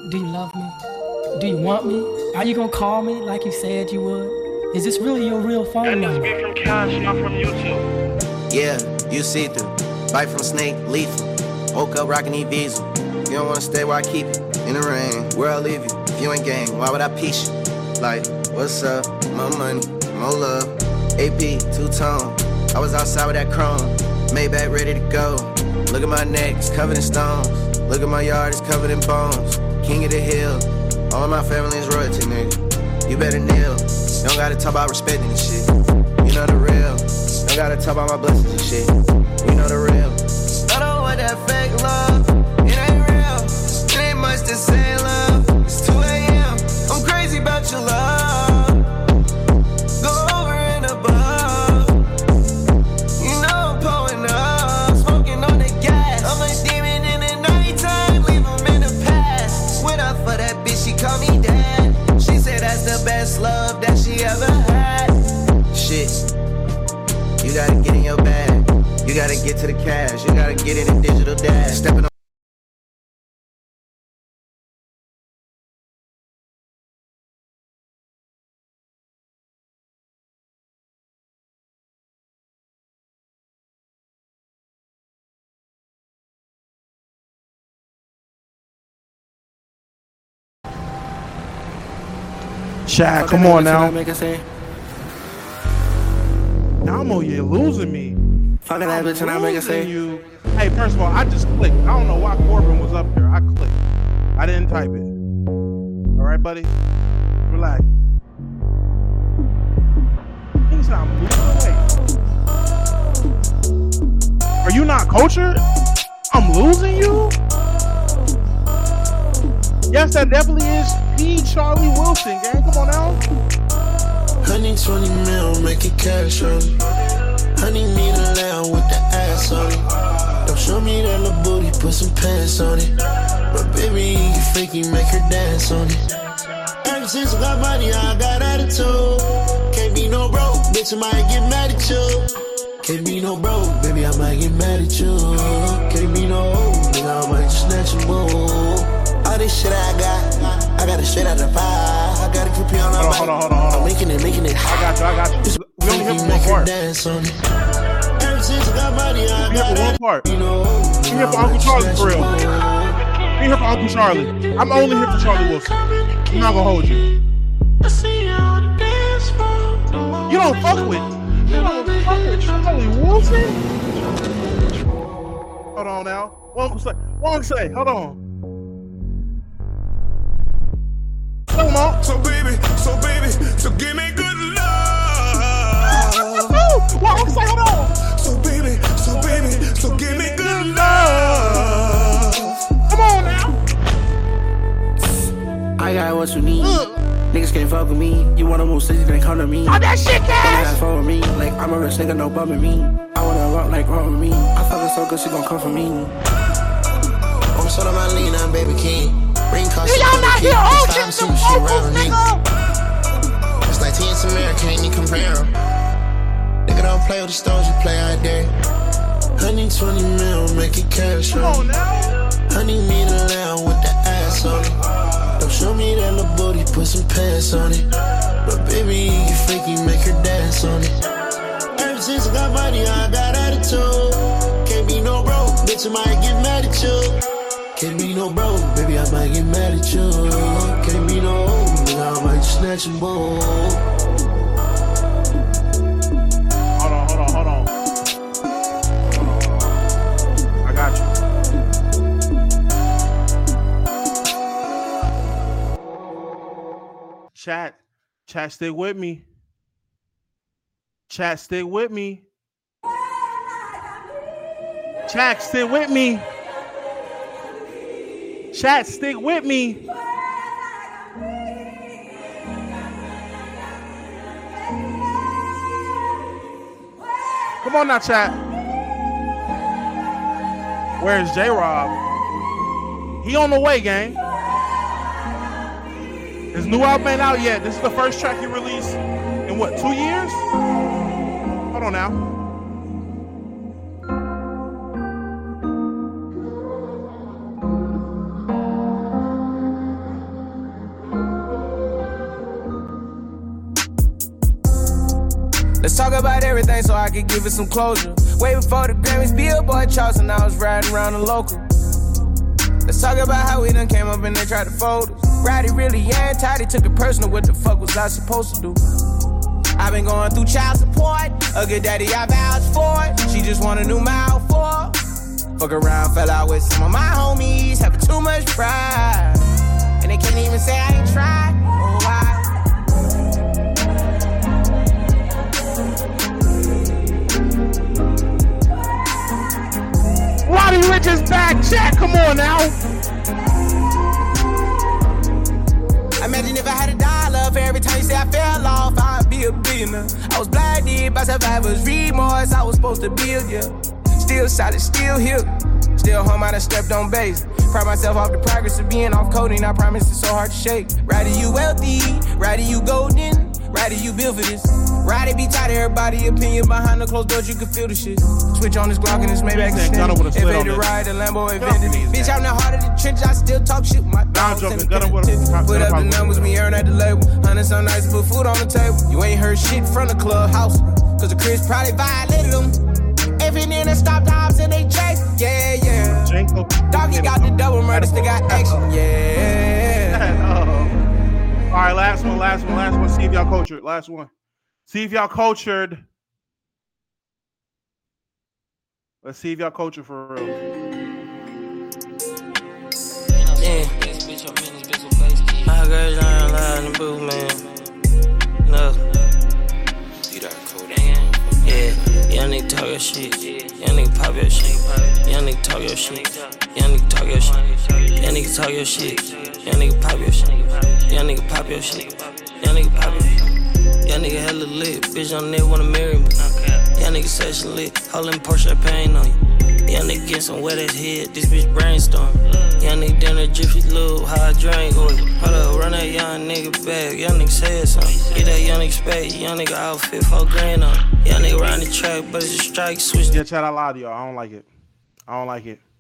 Do you love me? Do you want me? Are you gonna call me like you said you would? Is this really your real phone number? That from Cash, not from YouTube. Yeah, you see through. Bite from snake, lethal. Woke up rockin' E-Visa. You don't wanna stay where I keep you. In the rain, where I leave you. If you ain't gang, why would I piece you? Like, what's up? More money, more love. AP, two-tone. I was outside with that chrome. Maybach ready to go. Look at my neck, it's covered in stones. Look at my yard, it's covered in bones. King of the hill. All of my family is royalty, nigga. You better kneel. You don't gotta talk about respecting and shit. You know the real. You don't gotta talk about my blessings and shit. You know the real. I don't want that fake love. It ain't real. It ain't much to say, love. It's 2 a.m. I'm crazy about your love. Go over and above. You know I'm pulling up. Smoking on the gas. I'm a demon in the nighttime. Leave him in the past. Went up for that bitch, she call me dad. She said that's the best love that she ever had. Shit. You gotta get in your bag. You gotta get to the cash. You gotta get in a digital dash. Stepping on. Shaq, come on now. Now you're losing me. Fuck that bitch and I make it say. You. Hey, first of all, I just clicked. I don't know why Corbin was up there. I clicked. I didn't type it. All right, buddy? Relax. Things I'm moving away. Are you not cultured? I'm losing you? Yes, that definitely is P. Charlie Wilson, gang. Come on now. Honey, 20 mil, make it cash on me. Honey, need a lamb with the ass on it. Don't show me that little booty, put some pants on it. But baby, you freaky, make her dance on it. Ever since I got money, I got attitude. Can't be no broke, bitch, I might get mad at you. Can't be no broke, baby, I might get mad at you. Can't be no nigga, I might snatch you, boo. All this shit I got it straight out the pie. I gotta keep you on the Hold on. I'm making it. I got you. We only here for one part. Ever since I got money, I We here for one part. We here for Uncle Charlie for real. We here for Uncle Charlie. I'm only here for Charlie Wilson. I'm not gonna hold you. You don't fuck with Charlie Wilson? Hold on now. One say, hold on. Come on. So baby, so give me good love. Hold on. So baby, so give me good love. Come on now. I got what you need. Niggas can't fuck with me. You wanna move cities, then come to me. Oh, that shit, Don't have fun with me. Like I'm a rich nigga, no bumming me. I wanna rock like rock with me. I fuck her so good, she gon' come for me. I'm so on my lean, I'm baby king. Ring cost y'all not here open some vocals, nigga. It's like T&T America, can't you compare them? Nigga don't play with the stones, you play out there. Honey, 20 mil, make it cash on. Come on now. Honey, need a lamb with the ass on it. Don't show me that little booty, put some pants on it. But baby, you freaky, make her dance on it. Ever since I got money, I got attitude. Can't be no broke, bitch, I might get mad at you. Can't be no broke, baby, I might get mad at you. Can't be no nigga, I might snatch you, boo. Hold on. I got you. Chat, stick with me. Chat, stick with me. Chat, stick with me. Chat, stick with me. Come on now, chat. Where's J-Rob? He on the way, gang. His new album ain't out yet. This is the first track he released in what, 2 years? Hold on now. talk about everything so I could give it some closure. Way before the Grammys, Billboard charts, and I was riding around the local. Let's talk about how we done came up and they tried to fold us. Roddy really anti, they took it personal. What the fuck was I supposed to do? I've been going through child support. A good daddy, I vouched for it. She just want a new mile for. Fuck around, fell out with some of my homies. Having too much pride. And they can't even say I ain't tried. Oh, why? Roddy Ricch is back. Chat, come on now. Imagine if I had $1 for every time you say I fell off, I'd be a billionaire. I was blinded by survivor's remorse. I was supposed to build, yeah. Still solid, still here. Still home, I done stepped on base. Pride myself off the progress of being off coding. I promise it's so hard to shake. Roddy, you wealthy. Roddy, you golden. Roddy, you built for this. Roddy be tight, everybody opinion behind the closed doors, you can feel the shit. Switch on this Glock and this Maybach extended. Evade the ride, the Lambo invented. Bitch, I'm the heart of the trench, I still talk shit with my dogs. Put up the numbers, we earn at the label. Hundreds on nights, put food on the table. You ain't heard shit from the clubhouse, cause the Chris probably violated them. Every nigga stop dogs and they chase, yeah, yeah. Doggy got the double murder, still got action, yeah. All right, last one. See if y'all cultured. Last one. See if y'all cultured. Let's see if y'all cultured for real. Yeah. My girls aren't allowed in the booth, man. No. Yeah, young nigga talk your shit. Young nigga pop your shit. Young nigga talk your shit. Young nigga talk your shit. Young nigga talk your shit. Young nigga pop your shit. Young nigga pop your shit. Young nigga pop your shit. Young nigga hella lit. Bitch on there wanna marry me. Young nigga session lit. Holding Porsche champagne on you. Young nigga get some wet ass head. This bitch brainstorm. Young nigga dinner Jiffy Lube. How I drink oil. Hold up, run that young nigga back. Young nigga said something. Get that young nigga space. Young nigga outfit, $4,000 on. Young nigga round the track, but it's a strike switch. Yeah, chat, I lied to y'all. I don't like it. I don't like it.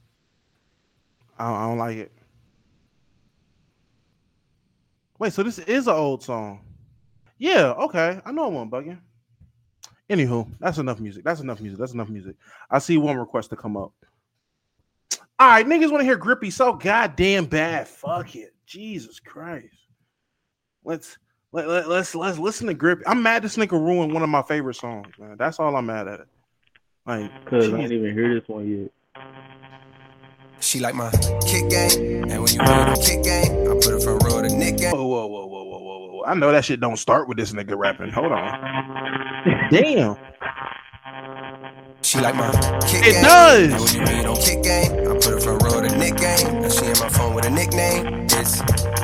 Wait, so this is an old song? Yeah, okay. I know I wasn't bugging. Anywho, that's enough music. I see one request to come up. All right, niggas want to hear Grippy so goddamn bad. Fuck it. Jesus Christ. Let's listen to Grippy. I'm mad this nigga ruined one of my favorite songs, man. That's all I'm mad at it. Like, cause I didn't even hear this one yet. She like my kick game, and when you put the kick game, I put her front row to Nick game. Whoa. I know that shit don't start with this nigga rapping. Hold on. Damn. She like my kick it game. Does. And when you read on kick game, I put her front row to Nick game. Now she in my phone with a nickname. It's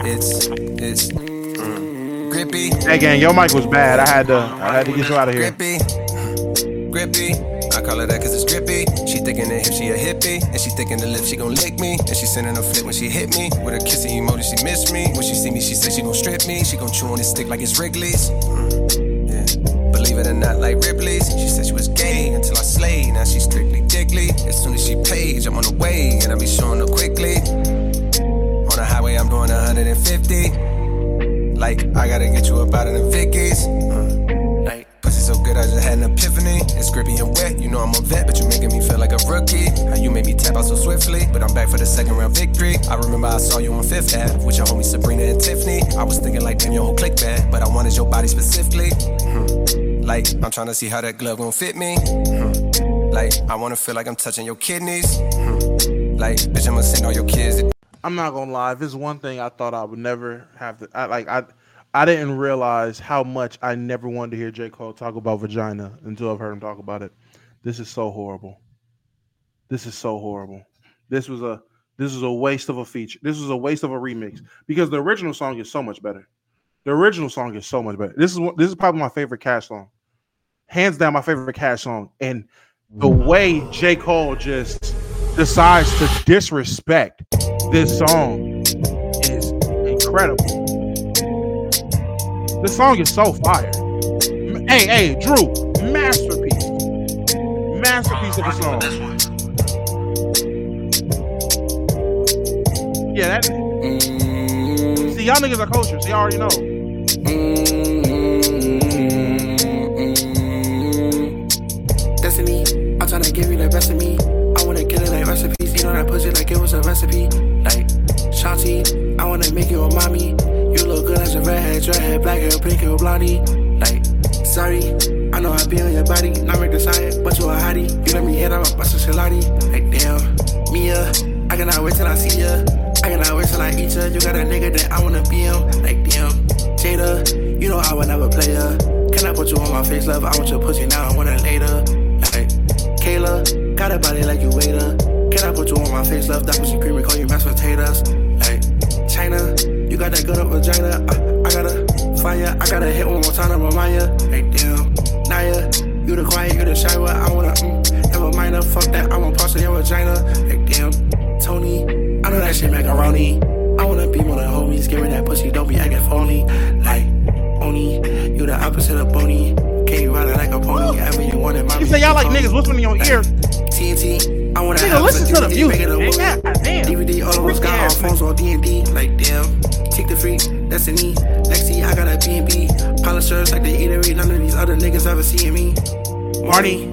Grippy. Hey gang, your mic was bad. I had to get you out of here. Grippy. I call her that cause it's grippy. She thinking the hip, she a hippie. And she thinking the lip, she gon' lick me. And she sending a flip when she hit me. With her kissing emoji, she missed me. When she see me, she said she gon' strip me. She gon' chew on this stick like it's Wrigley's. Yeah. Believe it or not, like Ripley's. She said she was gay until I slayed. Now she strictly diggly. As soon as she pays, I'm on the way. And I be showing her quickly. On the highway, I'm doing 150. Like, I gotta get you up out of the Vickies. Pussy so good, I just had an epiphany. It's grippy and wet, you know I'm a vet, but you making me feel like a rookie. How you made me tap out so swiftly, but I'm back for the second round victory. I remember I saw you on 5th Ave with your homies Sabrina and Tiffany. I was thinking like, damn, your whole click bad, but I wanted your body specifically. Like, I'm trying to see how that glove gon' fit me. Like, I wanna feel like I'm touching your kidneys. Like, bitch, I'ma send all your kids. I'm not gonna lie, this is one thing I thought I would never have to. I didn't realize how much I never wanted to hear J. Cole talk about vagina until I've heard him talk about it. This is so horrible. This is a waste of a feature. This was a waste of a remix because the original song is so much better. This is probably my favorite Cash song, hands down my favorite Cash song. And the way J. Cole just decides to disrespect this song is incredible. This song is so fire. Hey, Drew, masterpiece of a song. Yeah, that. See, y'all niggas are culture, so y'all already know. pussy like it was a recipe. Like, Shanti, I wanna make you a mommy. You look good as a redhead, dreadhead, black hair, pink hair, blondie. Like, sorry, I know I be on your body. Not make the sign, but you a hottie. You let me hit, I'm a bust a shilati. Like, damn, Mia, I cannot wait till I see ya. I cannot wait till I eat ya. You got a nigga that I wanna be him. Like, damn, Jada, you know I would never play ya. Can I put you on my face, love? I want your pussy now, I want it later. Like, Kayla, got a body like you waiter. Can I put you on my face, love? That pussy creamy, call you mashed potatoes. Like, China, you got that good up vagina. I gotta fire, I gotta hit one more time to remind ya. Like, damn, Naya, you the quiet, you the shy one. I wanna, never mind her, fuck that, I want parts of your vagina. Like, damn, Tony, I know that shit macaroni. I wanna be one of the homies, give me that pussy, don't be acting phony. Like, Oni, you the opposite of Boney. Can't you ride it like a pony, ever you want it, mommy. You say y'all like niggas whispering in your ear. TNT, I wanna nigga, listen to the music. DVD, all of us got our phones on D&D. Like, damn, take the free, Destiny. Lexi, I got a B&B. Polishers like the eatery, none of these other niggas ever seeing me. Marty,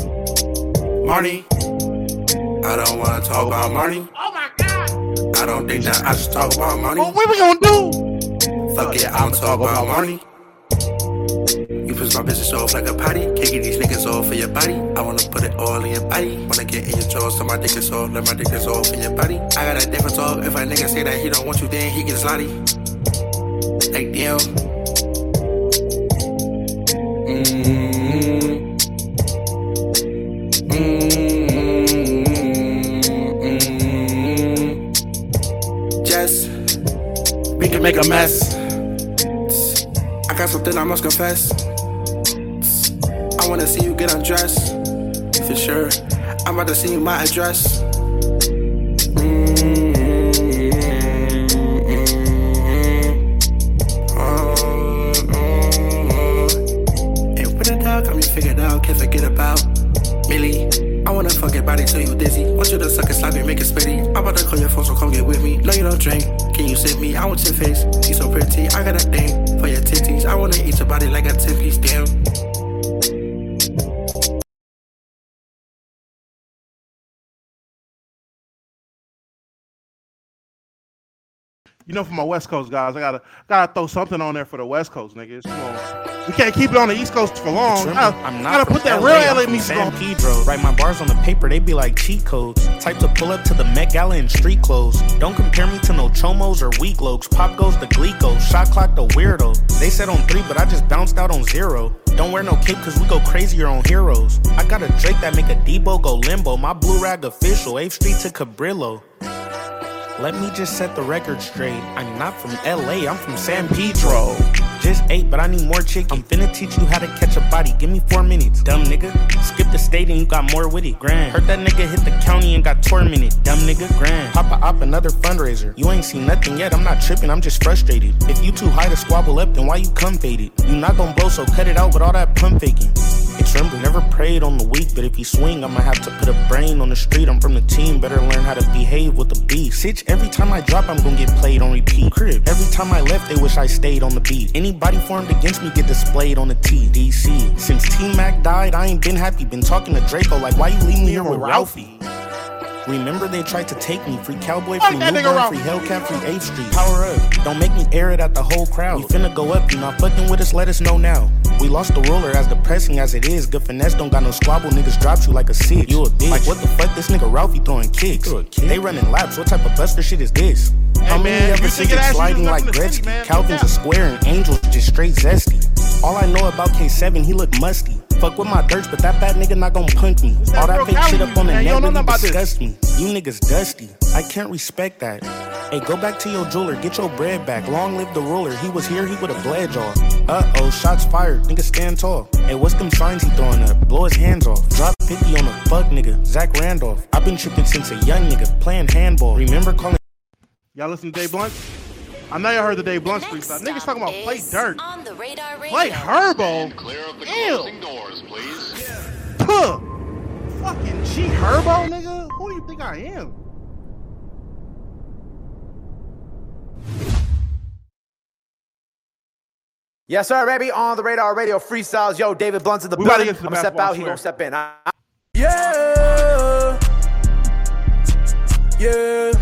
I don't wanna talk about Marty. Oh my God! I don't think that I should talk about Marty. What we gonna do? Fuck it, I'ma talk about Marty. You push my business off like a potty. Can't get these niggas all for your body. I wanna put it all in your body. Wanna get in your jaws, so my dick is off. Let my dick is off in your body. I got a different talk. If a nigga say that he don't want you, then he gets slotty. Like, damn. Jess, we can make a mess. I got something I must confess. I wanna see you get undressed. For sure, I'm about to see you my address. And with a dog, got me figured out, can't forget about Millie. I wanna fuck your body till you dizzy. Want you to suck it, slap it, make it spitty. I'm about to call your phone, so come get with me. No, you don't drink. Can you sip me? I want your face. You so pretty. I got a thing for your titties. I wanna eat your body like a 10-piece, damn. You know, for my West Coast guys, I gotta throw something on there for the West Coast niggas. Come on. We can't keep it on the East Coast for long. I'm not gotta put that LA, real LA I'm music San on. Pedro. Write my bars on the paper, they be like cheat codes. Type to pull up to the Met Gala in street clothes. Don't compare me to no chomos or weak lokes. Pop goes the glico, shot clock the weirdo. They said on 3, but I just bounced out on 0. Don't wear no cape cause we go crazier on heroes. I got a Drake that make a Debo go limbo. My blue rag official, 8th Street to Cabrillo. Let me just set the record straight. I'm not from LA, I'm from San Pedro. Just 8, but I need more chicken. I'm finna teach you how to catch a body. Give me 4 minutes, dumb nigga. Skip the state and you got more with it. Grand. Heard that nigga hit the county and got tormented. Dumb nigga, grand. Papa op, another fundraiser. You ain't seen nothing yet, I'm not tripping, I'm just frustrated. If you too high to squabble up, then why you come faded? You not gon' blow, so cut it out with all that pump faking. It's tremble, never prayed on the weak, but if you swing, I'ma have to put a brain on the street. I'm from the team, better learn how to behave with the beat. Sitch, every time I drop, I'm gon' get played on repeat. Crib, every time I left, they wish I stayed on the beat. Anybody formed against me get displayed on the TDC. Since T-Mac died, I ain't been happy. Been talking to Draco like, why you leave me here with Ralphie? Remember they tried to take me. Free Cowboy, free Newborn, free Hellcat, free 8th Street. Power up, don't make me air it at the whole crowd. We finna go up, you not fucking with us, let us know now. We lost the roller, as depressing as it is. Good finesse, don't got no squabble, niggas dropped you like a six. You a bitch. Like what the fuck, this nigga Ralphie throwing kicks. They running laps, what type of buster shit is this? How many ever see it sliding like Gretzky? Calvin's a square and Angel's just straight zesty. All I know about K7, he look musty. Fuck with my dirts, but that bad nigga not gon' punk me. All that fake shit up on the net really disgust me. You niggas dusty, I can't respect that. Hey, go back to your jeweler, get your bread back. Long live the ruler, he was here, he would've bled y'all. Uh-oh, shots fired, nigga stand tall. Hey, what's them signs he throwing up? Blow his hands off. Drop 50 on a fuck nigga, Zach Randolph. I've been tripping since a young nigga, playing handball. Remember calling... Y'all listen to Dave Blunt? I know y'all heard the Dave Blunt freestyle. Niggas talking about play dirt. Play Herbo? Ew. Doors, please. Puh. Fucking G Herbo, nigga? Who do you think I am? Yes, sir, baby. On the Radar Radio freestyles. Yo, David Blunt's in the building. I'm gonna step out. He gonna step in. Yeah. Yeah.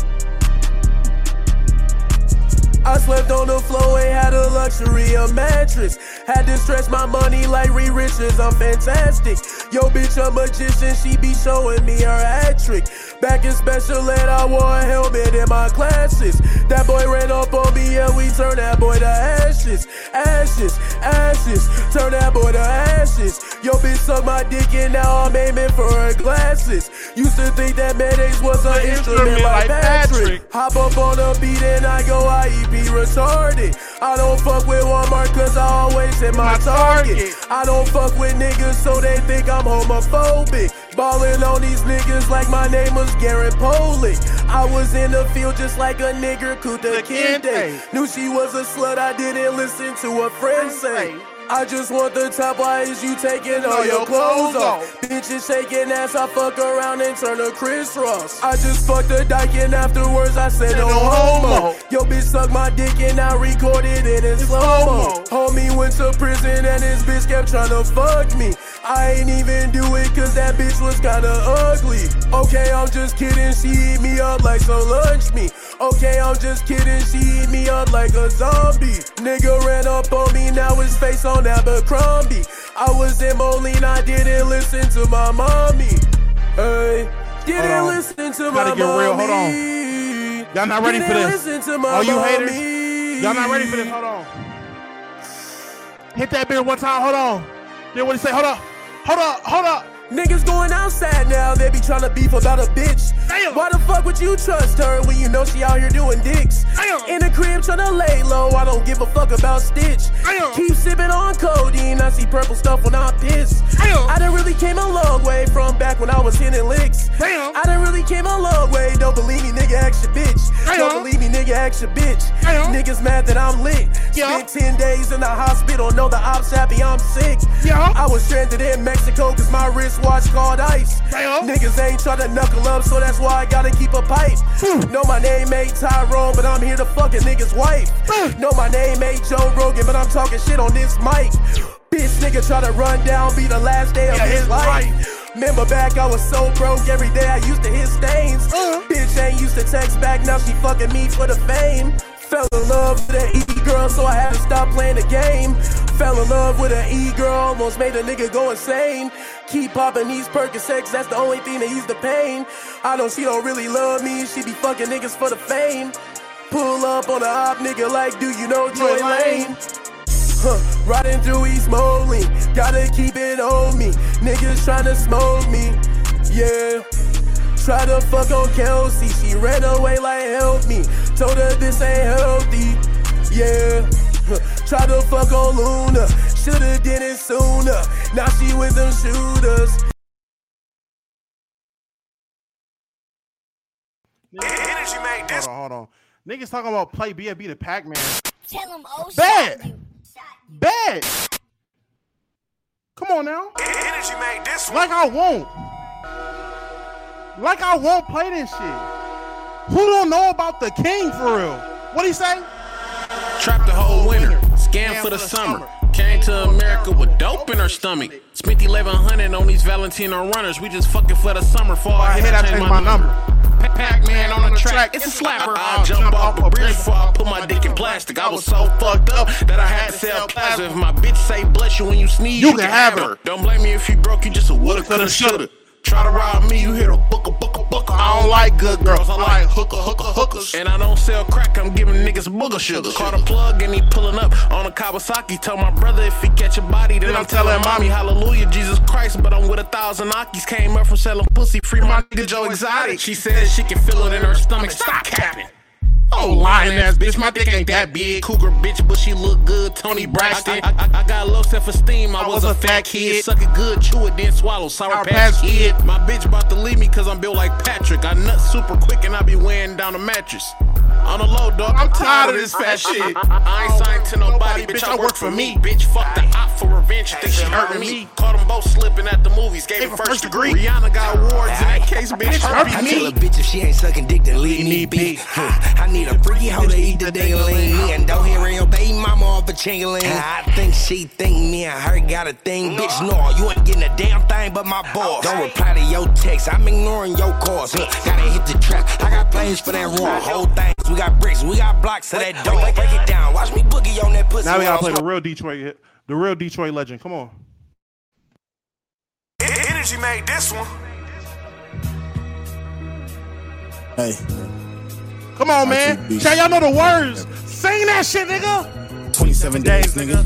I slept on the floor, ain't had a luxury, a mattress. Had to stretch my money like Reed Richards, I'm fantastic. Yo, bitch, a magician, she be showing me her hat trick. Back in special ed, I wore a helmet in my classes. That boy ran up on me and we turned that boy to ashes. Ashes, ashes, turn that boy to ashes. Yo, bitch, suck my dick and now I'm aiming for her glasses. Used to think that mayonnaise was an instrument like Patrick. Hop up on the beat and I go IEP retarded. I don't fuck with Walmart cause I always hit my target. I don't fuck with niggas so they think I'm homophobic. Ballin' on these niggas like my name was Garrett Polick. I was in the field just like a nigger, Kuta Kinte. Knew she was a slut, I didn't listen to a friend say. I just want the top, why is you taking all your clothes off? Bitches shaking ass, I fuck around and turn to Chris Ross. I just fucked a dyke and afterwards I said no homo. Yo bitch suck my dick and I recorded it in slow-mo. Homie went to prison and his bitch kept trying to fuck me. I ain't even do it cause that bitch was kinda ugly. Okay, I'm just kidding, she eat me up like some lunch meat. Okay, I'm just kidding, she eat me up like a zombie. Nigga ran up on me, now his face on Abercrombie. I was in Moline, I didn't listen to my mommy. Hey, didn't listen to my mommy. Gotta get real, hold on. Y'all not ready for this. Oh, you haters? Y'all not ready for this, hold on. Hit that bitch one time, hold on. Then what he say, hold up. Niggas going outside now, they be tryna beef about a bitch. Damn. Why the fuck would you trust her when you know she out here doing dicks? Damn. In the crib tryna lay low, I don't give a fuck about Stitch. Damn. Keep sipping on codeine, I see purple stuff when I piss. Damn. I done really came a long way from back when I was hitting licks. Damn. I done really came a long way, don't believe me, nigga, ask your bitch. Damn. Don't believe me, nigga, ask your bitch. Damn. Niggas mad that I'm lit. Spent 10 days in the hospital, know the ops happy I'm sick. I was stranded in Mexico cause my wristwatch called ice. Damn. Niggas ain't tryna knuckle up, so that's why I gotta keep a pipe. Know my name ain't Tyrone, but I'm here to fuck a nigga's wife. Know my name ain't Joe Rogan, but I'm talking shit on this mic. Bitch nigga try to run down, be the last day of his life. Remember back, I was so broke, every day I used to hit stains. Bitch ain't used to text back, now she fucking me for the fame. Fell in love with an E-girl, so I had to stop playing the game. Fell in love with an E-girl, almost made a nigga go insane. Keep popping these Percocets, that's the only thing that ease the pain. I know she don't really love me, she be fucking niggas for the fame. Pull up on a op nigga like, do you know Joy Lane? Riding through East Moline, gotta keep it on me. Niggas tryna smoke me, yeah. Try to fuck on Kelsey, she ran away like help me. Told her this ain't healthy, yeah. Try to fuck on Luna, shoulda did it sooner. Now she with them shooters. Energy made this. Hold on. Niggas talking about play BFB to Pac-Man. Tell him, oh, Bad. Come on now. Energy made this one. Like I won't play this shit. Who don't know about the king for real? What'd he say? Trapped the whole winter, scam for the summer. Came to America with dope in her stomach. Spent 1100 on these Valentino runners. We just fucking for the summer. Fall I hit, I changed my number. Pac-Man on the track, it's a slapper. I jump off a bridge before I put my dick in plastic. I was so fucked up that I had to sell plasma. If my bitch say bless you when you sneeze, you can have her. Don't blame me if you broke, you just a woulda, coulda, shoulda. Try to rob me, you hear a booker. I don't like good girls, I like hookers. And I don't sell crack, I'm giving niggas booger sugar. Caught a plug and he pulling up on a Kawasaki. Tell my brother if he catch a body, then I'm telling mommy, hallelujah, Jesus Christ. But I'm with 1,000 Akis, came up from selling pussy, free my nigga Joe Exotic. She said she can feel it in her stomach, stop capping. Oh, lying ass bitch, my dick ain't that big. Cougar bitch, but she look good, Tony Braxton. I got low self-esteem, I was a fat kid. Suck it good, chew it, then swallow, Sour Patch Kid. My bitch about to leave me cause I'm built like Patrick. I nut super quick and I be weighing down the mattress. On the low, dog, I'm tired of this fat shit. I ain't signed to nobody, bitch, I work for me. Bitch, fuck the op for revenge, think she hurting me. Caught them both slipping at the movies, gave him first degree. Rihanna got awards in that case, bitch, hurt me. I tell a bitch if she ain't sucking dick, then leave me be. I need a freaky hoe to eat the ding-a-ling. And don't hear your baby mama off the chingling. I think she think me and her got a thing. Bitch, no, you ain't getting a damn thing but my boss. Don't reply to your text, I'm ignoring your calls. Gotta hit the trap, I got plans for that raw. Whole thing, we got bricks, we got blocks, so that don't break it down. Watch me boogie on that pussy. Now we gotta play the real Detroit legend. Come on. Energy made this one. Hey. Come on, man. Tell y'all know the words. Sing that shit, nigga. 27 days, nigga.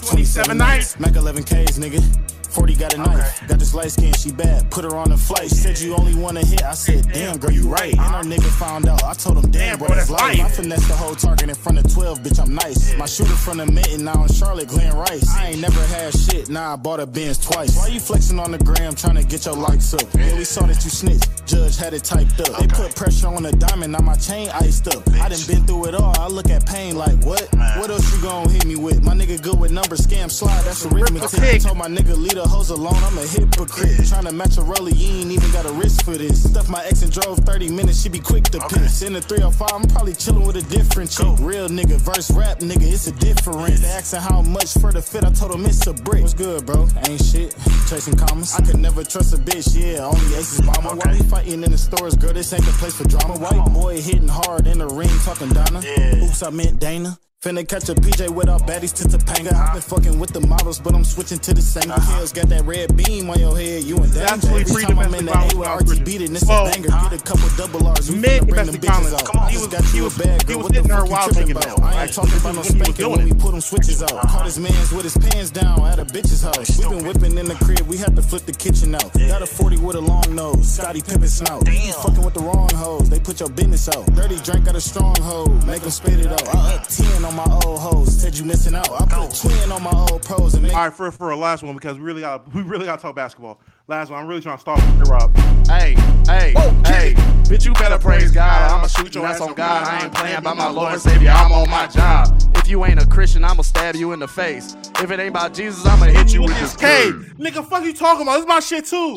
27 nights. Mac 11Ks, nigga. 40 got a knife. Got this light skin, she bad. Put her on the flight. Said you only want to hit. I said, damn, girl, you right. And our nigga found out. I told him, damn, bro, that's life. I finessed the whole target in front of 12, bitch, I'm nice. My shooter from the mitten, now in Charlotte, Glen Rice. I ain't never had shit, now I bought a Benz twice. Why you flexing on the gram, trying to get your likes up? Yeah, we saw that you snitched. Judge had it typed up. They put pressure on the diamond, now my chain iced up. I done been through it all. I look at pain like, what? What else you gon' hit me with? My nigga good with numbers, scam, slide, that's arithmetic. I told my nigga, leave the hoes alone, I'm a hypocrite. Trying to match a roller, you ain't even got a wrist for this. Stuff my ex and drove 30 minutes, she be quick to piss. In the 305, I'm probably chilling with a different chick. Real nigga, verse rap nigga, it's a difference. They asking how much for the fit, I told them it's a brick. What's good, bro? Ain't shit, chasing commas. I could never trust a bitch, yeah, only aces mama. Why we fighting in the stores, girl, this ain't the place for drama. White boy hitting hard in the ring, talking Donna. Oops, I meant Dana. Finna catch a PJ without baddies to Topanga. I've been fucking with the models, but I'm switching to the same. Hills got that red beam on your head, you and that. Every time I'm in the A with RT beat it, and it's a banger. Get a couple double R's, we finna bring them bitches out. Come on, he was bad, girl, what the fuck you tripping about? I ain't talking about no spanking when we put them switches out. Caught his mans with his pants down at a bitch's house. We been whipping in the crib, we had to flip the kitchen out. Got a 40 with a long nose, Scotty Pippen snout. You fucking with the wrong hoes, they put your business out. Dirty drink got a strong hoe, make them spit it out. I up 10 on my old hoes, said you missing out. I put 20 on my old pros and make. All right, for a last one, because we really got to talk basketball. Last one, I'm really trying to start with Rob. Hey, bitch, you better praise God. I'ma shoot your ass on God. I ain't playing by my Lord and Savior. I'm on my job. If you ain't a Christian, I'ma stab you in the face. If it ain't about Jesus, I'ma hit you with this K. Nigga, fuck you talking about? This is my shit too.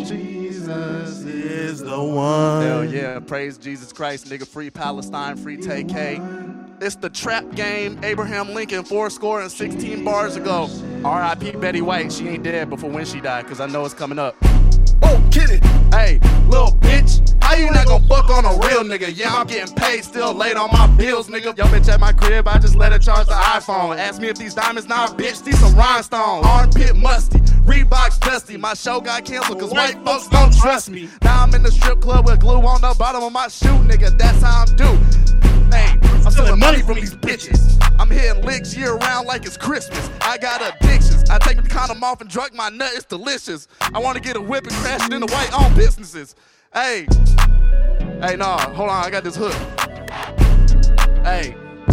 Jesus is the one. Hell yeah, praise Jesus Christ, nigga. Free Palestine, free TK. It's the trap game. Abraham Lincoln, 416 bars ago. R.I.P. Betty White. She ain't dead before when she died, cause I know it's coming up. Oh, kid it. Hey, little bitch. How you not gonna fuck on a real nigga? Yeah, I'm getting paid, still late on my bills, nigga. Yo, bitch at my crib, I just let her charge the iPhone. Ask me if these diamonds, nah, bitch, these some rhinestones. Armpit musty, Reebok dusty. My show got canceled cause white folks don't trust me. Now I'm in the strip club with glue on the bottom of my shoe, nigga. That's how I'm due. Hey, I'm stealing money from these bitches. I'm hitting licks year round like it's Christmas. I got addictions. I take the condom off and drug my nut. It's delicious. I want to get a whip and crash it into white-owned businesses. Hey, nah, hold on. I got this hook. Hey.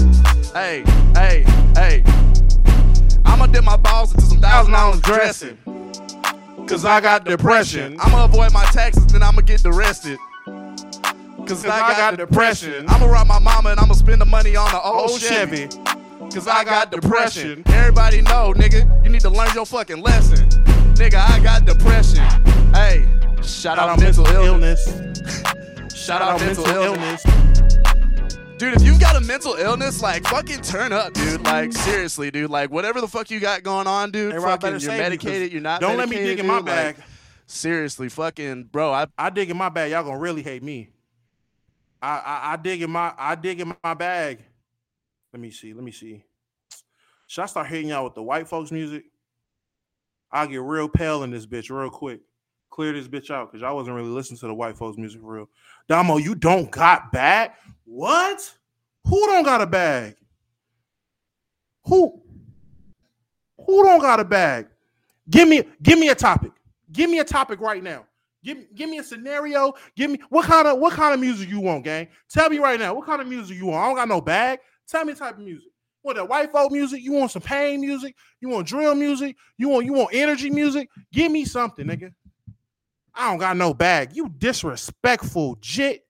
I'ma dip my balls into some $1,000 dressing. Cause I got depression. I'ma avoid my taxes, then I'ma get arrested. Cause I got depression. I'ma rob my mama and I'ma spend the money on the old Chevy. Cause I got depression. Everybody know, nigga, you need to learn your fucking lesson. Nigga, I got depression. Hey, shout out mental illness. Shout out mental illness. Dude, if you got a mental illness, like, fucking turn up, dude. Like, seriously, dude. Like, whatever the fuck you got going on, dude, hey, fucking, you're medicated, you're not don't medicated. Don't let me dig in my bag. Like, seriously, fucking, bro, I dig in my bag. Y'all gonna really hate me. I dig in my bag. Let me see. Should I start hitting y'all with the white folks music? I'll get real pale in this bitch real quick. Clear this bitch out because y'all wasn't really listening to the white folks music for real. Damo, you don't got bag? What? Who don't got a bag? Who don't got a bag? Give me a topic. Give me a topic right now. Give me a scenario. Give me what kind of music you want, gang? Tell me right now what kind of music you want. I don't got no bag. Tell me the type of music. What, that white folk music? You want some pain music? You want drill music? You want energy music? Give me something, nigga. I don't got no bag. You disrespectful jit.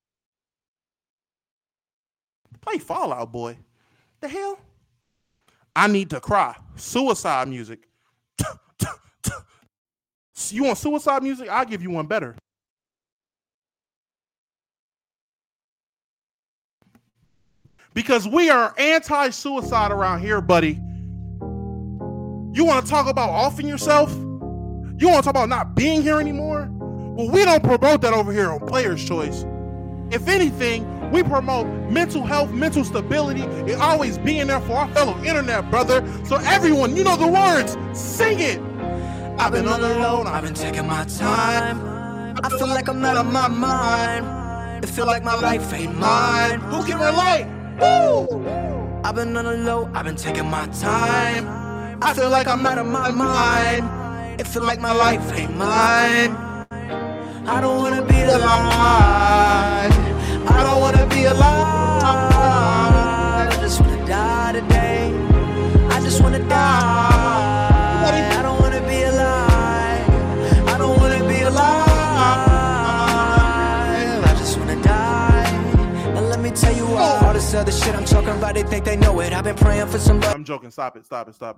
Play Fallout Boy. The hell? I need to cry. Suicide music. You want suicide music? I'll give you one better. Because we are anti-suicide around here, buddy. You want to talk about offing yourself? You want to talk about not being here anymore? Well, we don't promote that over here on Player's Choice. If anything, we promote mental health, mental stability, and always being there for our fellow internet brother. So everyone, you know the words, sing it. I've been on the low, I've been taking my time. I feel like I'm out of my mind. It feel like my life ain't mine. Who can relate? Woo! I've been on the low, I've been taking my time. I feel like I'm out of my mind. It feel like my life ain't mine. I don't wanna be alive. I don't wanna be alive. I just wanna die today. I just wanna die. I don't wanna be alive. I don't wanna be alive. I just wanna die. And let me tell you why. All this other shit I'm talking about, they think they know it. I've been praying for somebody. I'm joking. Stop it.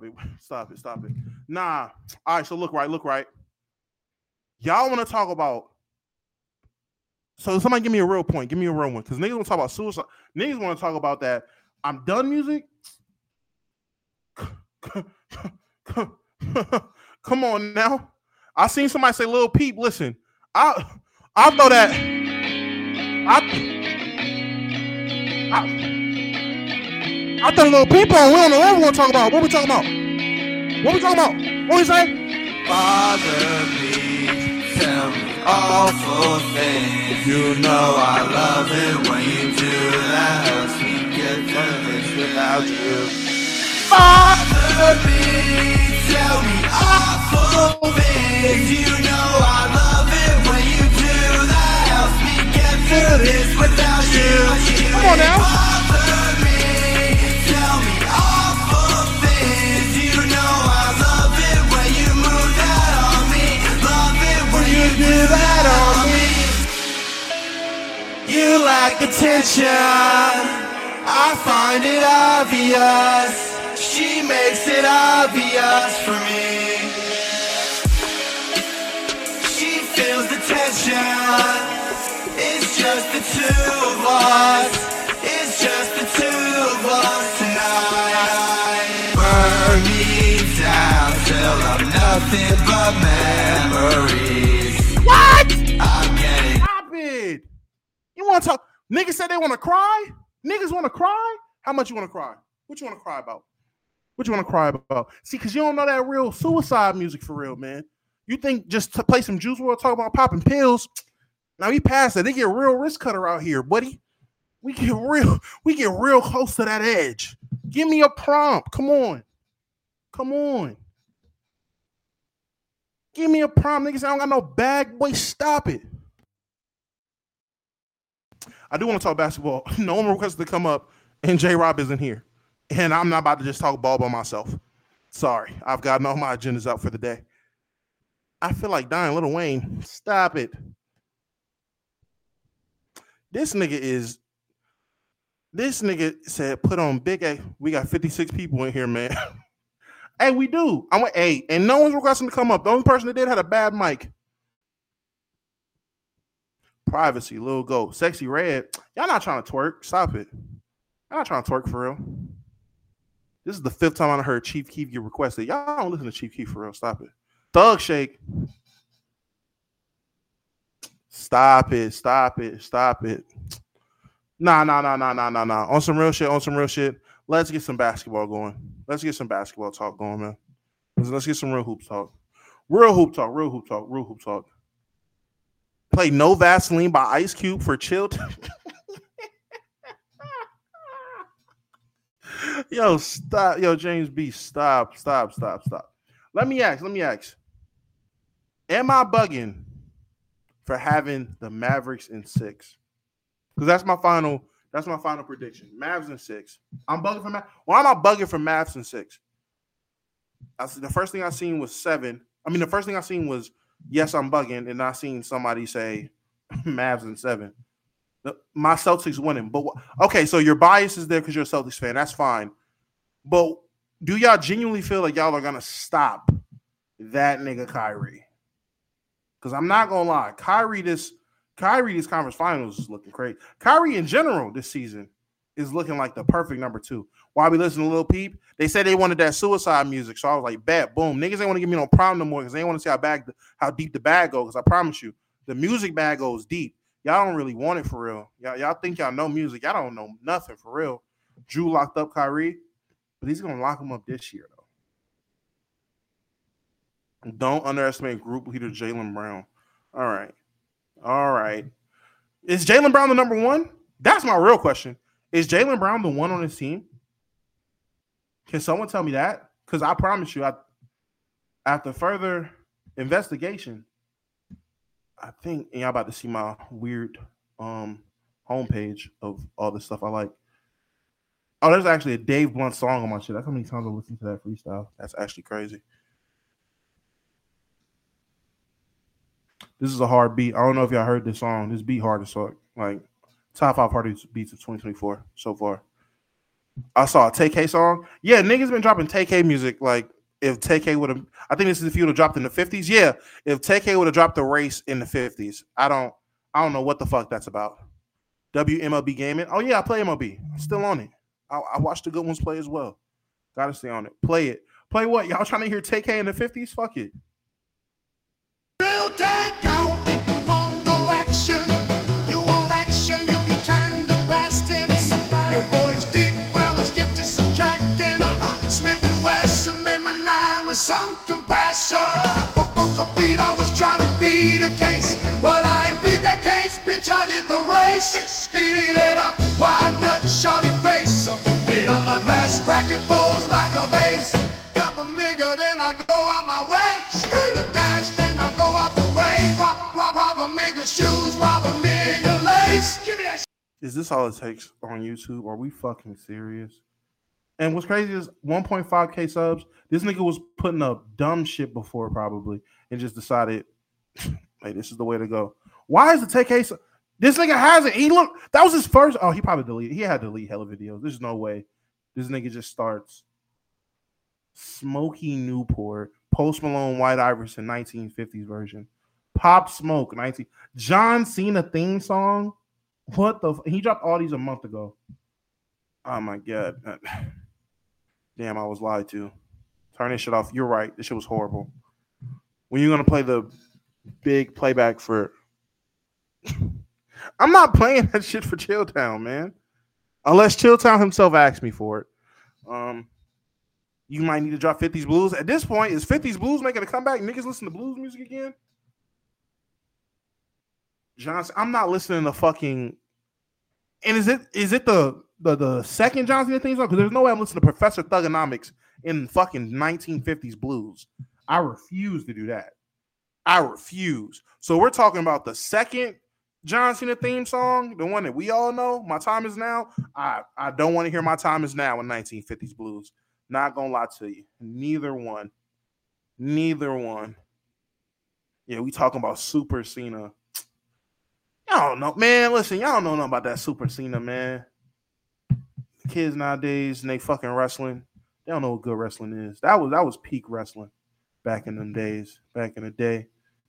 Nah. All right, so look right. Y'all want to talk about... So somebody give me a real point. Give me a real one. Because niggas want to talk about suicide. Niggas want to talk about that. I'm done music. Come on now. I seen somebody say Lil Peep. Listen, I'll throw that. I throw Lil Peep on. We don't know what we want to talk about. What we talking about? What we say? Bother me, tell me awful things. You know I love it when you do that. Helps me get through this without you. Bother me, tell me awful things. You know I love it when you do that. Helps me get through this without you. Come on now. Bother me, tell me awful things. You know I love it when you move that on me. Love it when you do that on me. You lack attention. I find it obvious. She makes it obvious for me. She feels the tension. It's just the two of us. It's just the two of us tonight. Burn me down till I'm nothing but memories. What? I'm getting... Stop it. You want to talk? Niggas said they want to cry? Niggas want to cry? How much you want to cry? What you want to cry about? What you want to cry about? See, because you don't know that real suicide music for real, man. You think just to play some Juice WRLD, talk about popping pills. Now we passed it. They get real wrist cutter out here, buddy. We get real close to that edge. Give me a prompt. Come on. Give me a prompt. Niggas, I don't got no bag. Boy, stop it. I do want to talk basketball. No one requested to come up, and J-Rob isn't here. And I'm not about to just talk ball by myself. Sorry. I've gotten all my agendas out for the day. I feel like dying. Lil Wayne, stop it. This nigga said, put on Big A. We got 56 people in here, man. Hey, we do. I went, hey, and no one's requesting to come up. The only person that did had a bad mic. Privacy, Lil Go. Sexy Red. Y'all not trying to twerk. Stop it. Y'all not trying to twerk for real. This is the 5th time I heard Chief Keef get requested. Y'all don't listen to Chief Keef for real. Stop it. Thug Shake. Stop it. Nah. On some real shit. Let's get some basketball going. Let's get some basketball talk going, man. Let's get some real hoop talk. Real hoop talk. Play No Vaseline by Ice Cube for Chill. Yo, stop. Yo, James B, stop. Let me ask. Am I bugging for having the Mavericks in 6? Because that's my final prediction. Mavs in 6. I'm bugging for Mavs. Why am I bugging for Mavs in 6? The first thing I seen was 7. I mean, the first thing I seen was, yes, I'm bugging, and I seen somebody say Mavs in 7. My Celtics winning. But okay, so your bias is there because you're a Celtics fan. That's fine. But do y'all genuinely feel like y'all are going to stop that nigga Kyrie? Because I'm not going to lie. Kyrie, this conference finals is looking crazy. Kyrie in general this season is looking like the perfect number 2. While we listen to Lil Peep, they said they wanted that suicide music. So I was like, bet, boom. Niggas ain't want to give me no problem no more because they ain't want to see how deep the bag goes. Because I promise you, the music bag goes deep. Y'all don't really want it for real. Y'all think y'all know music. Y'all don't know nothing for real. Drew locked up Kyrie, but he's going to lock him up this year, though. Don't underestimate group leader Jaylen Brown. All right. Is Jaylen Brown the number 1? That's my real question. Is Jaylen Brown the one on his team? Can someone tell me that? Because I promise you, after further investigation, I think, and y'all about to see my weird homepage of all the stuff I like. Oh, there's actually a Dave Blunt song on my shit. That's how many times I listened to that freestyle. That's actually crazy. This is a hard beat. I don't know if y'all heard this song. This beat hard as fuck. Like, top 5 hardest beats of 2024 so far. I saw a TK song. Yeah, niggas been dropping TK music. Like, if TK would have, I think this is if he would have dropped in the 50s. Yeah, if TK would have dropped the race in the 50s. I don't know what the fuck that's about. WMLB Gaming. Oh yeah, I play MLB. I'm still on it. I watch the good ones play as well. Gotta stay on it. Play it. Play what? Y'all trying to hear TK in the 50s? Fuck it. Real take out on no action. You want action, you can turn the bastards. Your boys deep, well, let's get to subtracting. Smith and Wesson made my line with some compassion. The beat I was trying to beat a case, but I ain't beat that case, bitch, I did the race. Speed it up, wide nut, shawty face. Beat on my glass, cracking balls like a vase. Got my nigga, then I go out my way. Screw the dash, then I go out the way. Rob a nigga shoes, rob a nigga lace. Give me that. Is this all it takes on YouTube? Are we fucking serious? And what's crazy is 1.5K subs. This nigga was putting up dumb shit before probably and just decided, hey, this is the way to go. Why is the TK? This nigga has it. That was his first. Oh, he probably deleted. He had to delete hella videos. There's no way. This nigga just starts. Smokey Newport, Post Malone, White Iverson, 1950s version. Pop Smoke, 19. John Cena theme song. What the? He dropped all these a month ago. Oh my god. Damn, I was lied to. Turn this shit off. You're right. This shit was horrible. When you gonna play the big playback for? I'm not playing that shit for Chilltown, man. Unless Chilltown himself asks me for it. You might need to drop 50s Blues. At this point, is 50s Blues making a comeback? Niggas listen to blues music again? Johnson, I'm not listening to fucking. And is it the second John Cena theme song? Because there's no way I'm listening to Professor Thugonomics in fucking 1950s blues. I refuse to do that. I refuse. So we're talking about the second John Cena theme song, the one that we all know, My Time Is Now. I don't want to hear My Time Is Now in 1950s blues. Not gonna lie to you. Neither one. Yeah, we talking about Super Cena. Y'all don't know, man. Listen, y'all don't know nothing about that Super Cena, man. Kids nowadays, and they fucking wrestling. They don't know what good wrestling is. That was peak wrestling back in them days. Back in the day.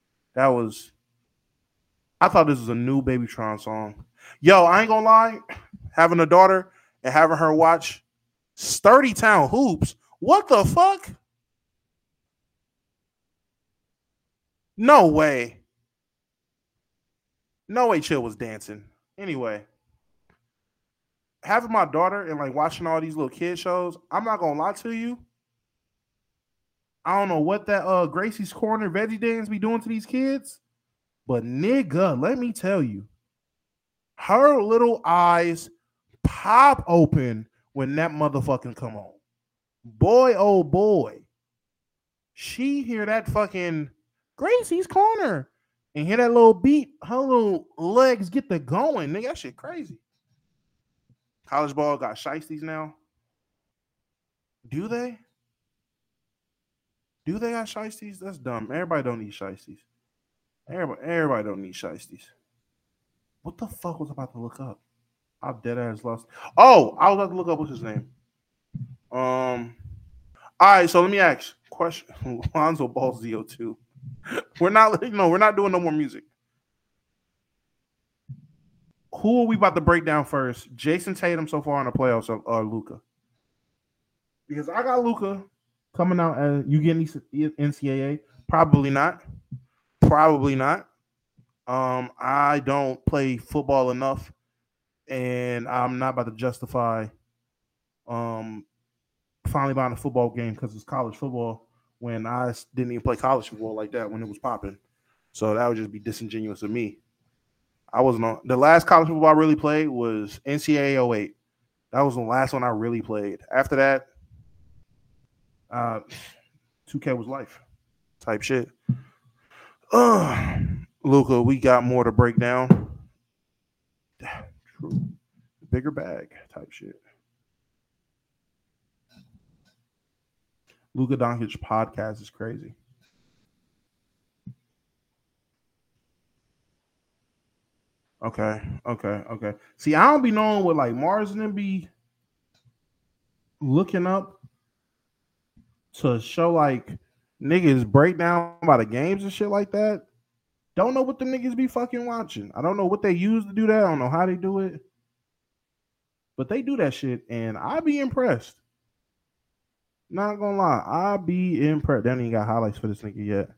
I thought this was a new Babytron song. Yo, I ain't gonna lie. Having a daughter and having her watch Sturdy Town Hoops. What the fuck? No way. No way Chill was dancing. Anyway, having my daughter and like watching all these little kid shows, I'm not gonna lie to you. I don't know what that Gracie's Corner veggie dance be doing to these kids, but nigga, let me tell you, her little eyes pop open when that motherfucking come on. Boy, oh boy. She hear that fucking Gracie's Corner and hear that little beat, her little legs get the going. Nigga, that shit crazy. College ball got shiesties now. Do they? Do they got shiesties? That's dumb. Everybody don't need shiesties. Everybody don't need shiesties. What the fuck was I about to look up? I'm dead ass lost. Oh, I was about to look up what's his name. All right, so let me ask question. Lonzo Ball ZO2. We're not doing no more music. Who are we about to break down first? Jason Tatum so far in the playoffs or Luka? Because I got Luka coming out as you getting NCAA. Probably not. I don't play football enough, and I'm not about to justify finally buying a football game because it's college football when I didn't even play college football like that when it was popping. So that would just be disingenuous of me. I wasn't on the last college football I really played was NCAA 08. That was the last one I really played. After that, 2K was life type shit. Luka, we got more to break down. True. Bigger bag type shit. Luka Doncic podcast is crazy. Okay. See, I don't be knowing what like Mars and them be looking up to show like niggas break down by the games and shit like that. Don't know what the niggas be fucking watching. I don't know what they use to do that. I don't know how they do it. But they do that shit, and I be impressed. Not gonna lie, I be impressed. They ain't even got highlights for this nigga yet.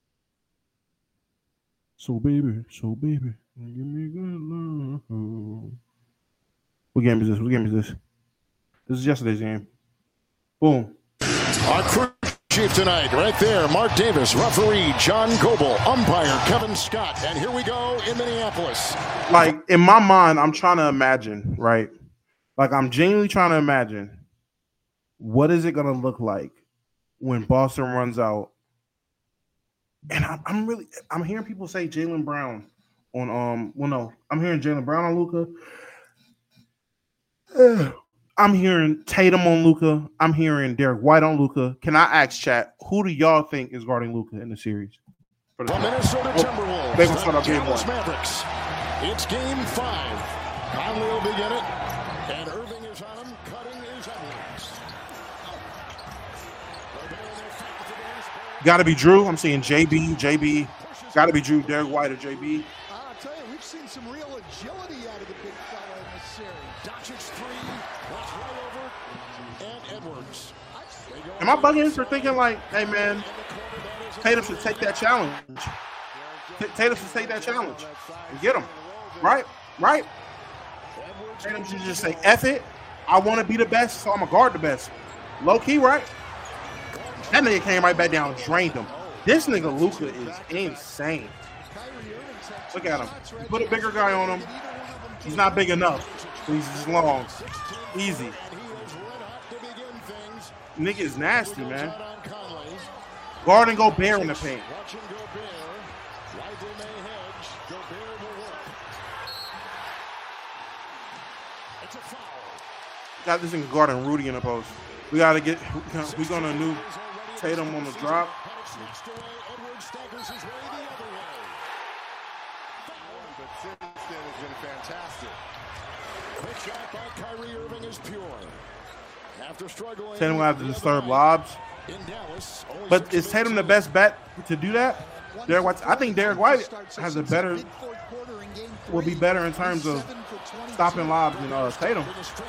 So baby, give me good love. What game is this? This is yesterday's game. Boom. Our crew chief tonight, right there, Mark Davis, referee John Goebel, umpire Kevin Scott, and here we go in Minneapolis. Like, in my mind, I'm trying to imagine, right? Like, I'm genuinely trying to imagine what is it going to look like when Boston runs out. And I'm hearing people say Jaylen Brown on, I'm hearing Jaylen Brown on Luka. I'm hearing Tatum on Luka. I'm hearing Derek White on Luka. Can I ask chat, who do y'all think is guarding Luka in the series? The Minnesota Timberwolves. They're going to start off game 1. Mavericks. It's game 5. Conley will begin it. And Irving is on him. Cutting is Edwards. Got to be Drew. I'm seeing JB. Got to be Drew, Derek White, or JB. I'll tell you, we've seen some real agility out of the big fella in this series. Doncic 3. That's right over. And Edwards. Am I bugging for thinking like, hey man, Tatum should take that challenge. Tatum should take that challenge and get him. Right? Tatum should just say, F it. I want to be the best, so I'm going to guard the best. Low key, right? That nigga came right back down and drained him. This nigga Luka is insane. Look at him. You put a bigger guy on him. He's not big enough. He's just long. Easy. Nigga is nasty, man. Guarding Gobert in the paint. Got this nigga guarding Rudy in the post. We're going to new Tatum on the drop. Tatum will have to disturb lobs. But is Tatum the best bet to do that? I think Derek White will be better in terms of stopping lobs than Tatum.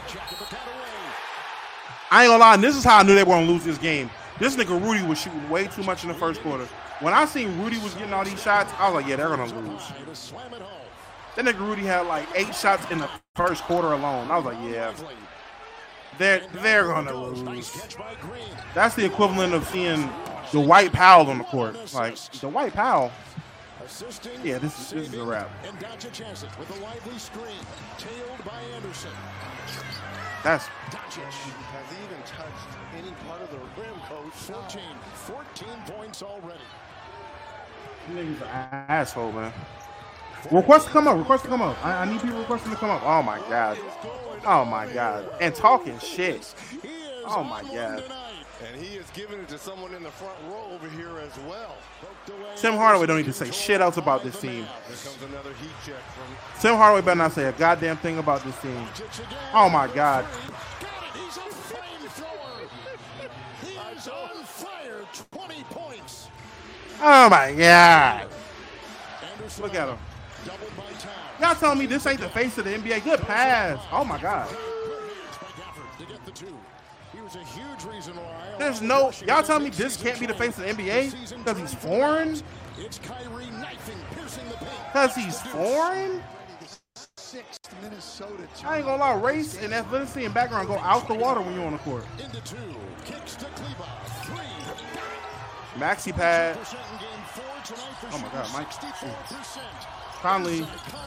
I ain't gonna lie, and this is how I knew they were gonna lose this game. This nigga Rudy was shooting way too much in the first quarter. When I seen Rudy was getting all these shots, I was like, yeah, they're gonna lose. That nigga Rudy had like 8 shots in the first quarter alone. I was like, yeah, they're gonna lose. That's the equivalent of seeing Dwight Powell on the court. Like, Dwight Powell. Yeah, this is a wrap. That's has he even touched any part of the rim, coach? 14 points already. Nigga's an asshole, man. Request to come up. I need people requesting to come up. Oh my god. And talking shit. Oh my god. And he is giving it to someone in the front row over here as well. Tim Hardaway don't need to say shit else about this team. Here comes another heat check from Tim Hardaway better not say a goddamn thing about this team. Oh my god. He's a flamethrower. He is on fire. 20 points. Oh my god. Look at him. Y'all telling me this ain't the face of the NBA? Good pass. Oh my God. There's no. Y'all telling me this can't be the face of the NBA because he's foreign? Because he's foreign? I ain't gonna lie, race and ethnicity and background go out the water when you're on the court. Maxi pad. Oh my God, Mike. Conley.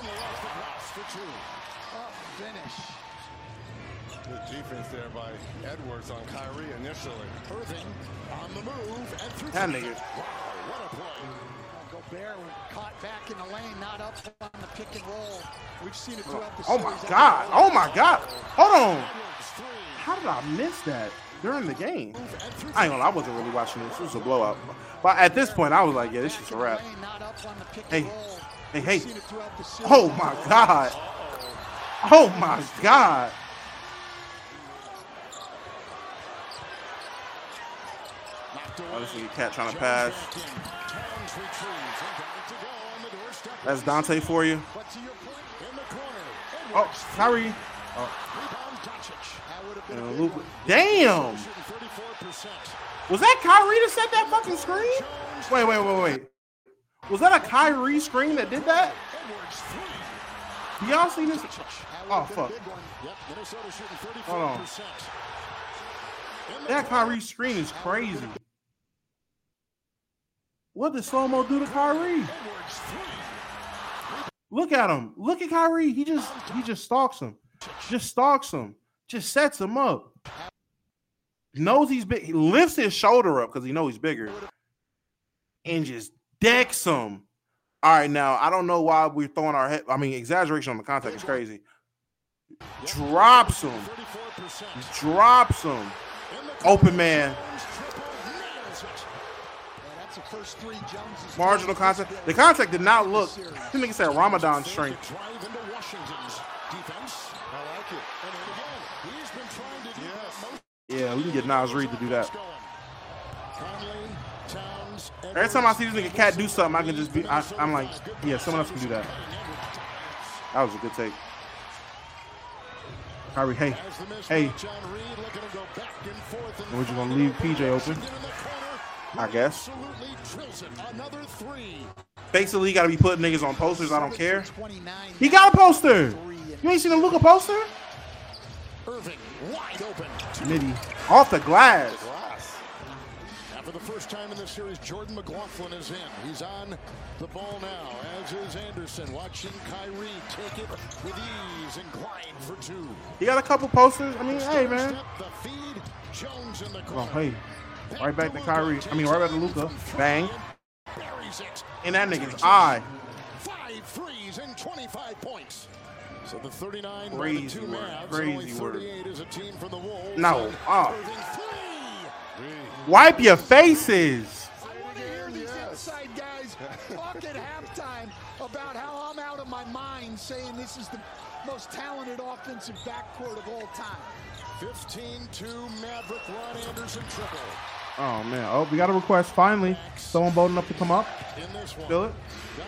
Good defense there by Edwards on Kyrie initially. Irving on the move and through that nigga. Wow, what a play. Gobert caught back in the lane, not up on the pick and roll. We've seen it throughout the series. Oh my God. Oh my God. Hold on. How did I miss that during the game? I ain't gonna lie, I wasn't really watching this. It was a blowout. But at this point, I was like, yeah, this shit's a wrap. Hey. Oh my God. Oh my God. Oh, this nigga Cat trying to pass. That's Dante for you. Oh, Kyrie. Oh. Damn. Was that Kyrie to set that fucking screen? Wait. Was that a Kyrie screen that did that? Do y'all see this? Oh, fuck. Hold on. That Kyrie screen is crazy. What did slow-mo do to Kyrie? Look at him. Look at Kyrie. He just stalks him. Just stalks him. Just sets him up. Knows he's big. He lifts his shoulder up because he knows he's bigger. And just decks him. All right, now, I don't know why we're throwing our head. I mean, exaggeration on the contact is crazy. Drops him. Drops him. Open man. Marginal contact. The contact did not look. I think he said Ramadan strength. Yeah, we can get Nas Reed to do that. Every time I see this nigga Cat do something, I can just be. I'm like, yeah, someone else can do that. That was a good take. Kyrie, hey. We're just gonna leave PJ open. I guess. Basically, you gotta be putting niggas on posters. I don't care. He got a poster. You ain't seen the Luka poster? Irving wide open. Nitty off the glass. For the first time in this series, Jordan McLaughlin is in. He's on the ball now, as is Anderson. Watching Kyrie take it with ease and glide for two. He got a couple posters. I mean, hey, man. The feed. Jones in the corner. Oh, hey. Right back to Kyrie. I mean, right back to Luka. Bang. In that nigga's eye. 5 threes and 25 points. So the 39 crazy by the 2 Mavs, crazy 38 is a team for the Wolves. No. Wipe your faces. I want to hear these outside guys talk at halftime about how I'm out of my mind saying this is the most talented offensive backcourt of all time. 15-2 Maverick Ron Anderson triple. Oh, man. Oh, we got a request. Finally. Someone bold enough to come up. Feel it?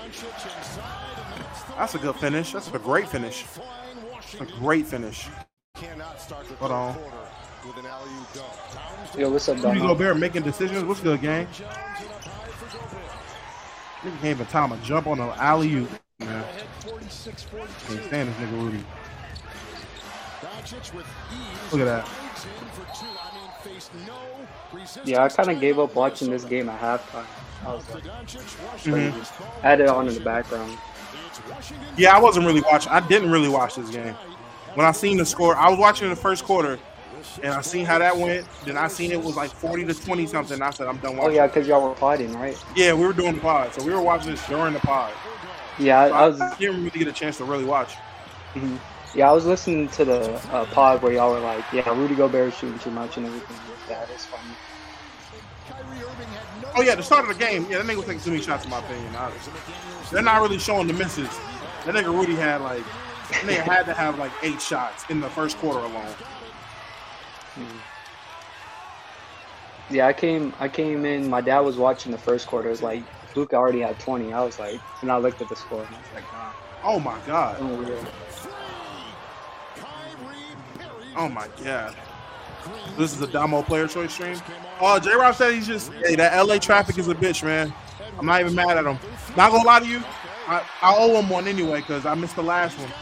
That's a good finish. That's a great finish. A great finish. Hold on. Yo, what's up, Rudy Gobert making decisions. What's good, gang? Nigga can't even time a jump on an alley-oop, man. Can't stand this nigga Rudy. Look at that. Yeah, I kind of gave up watching this game at halftime. I was like, I had it on in the background. Yeah, I wasn't really watching. I didn't really watch this game. When I seen the score, I was watching in the first quarter, and I seen how that went. Then I seen it was like 40-20 something. I said, I'm done watching. Oh yeah, because y'all were fighting, right? Yeah, we were doing the pod, so we were watching this during the pod. Yeah, I didn't really get a chance to really watch. Yeah, I was listening to the pod where y'all were like, yeah, Rudy Gobert is shooting too much and everything like that. It's funny. Oh yeah, the start of the game, yeah, that nigga was taking too many shots in my opinion. They're not really showing the misses. That nigga Rudy had like, that nigga had to have like 8 shots in the first quarter alone. Yeah, I came in. My dad was watching the first quarter. It was like Luka already had 20. I was like, and I looked at the score and I was like, wow. Oh my God. Oh my God. This is a Damo player choice stream. Oh, J-Rob said he's just, hey, that LA traffic is a bitch, man. I'm not even mad at him. Not gonna lie to you, I owe him one anyway because I missed the last one.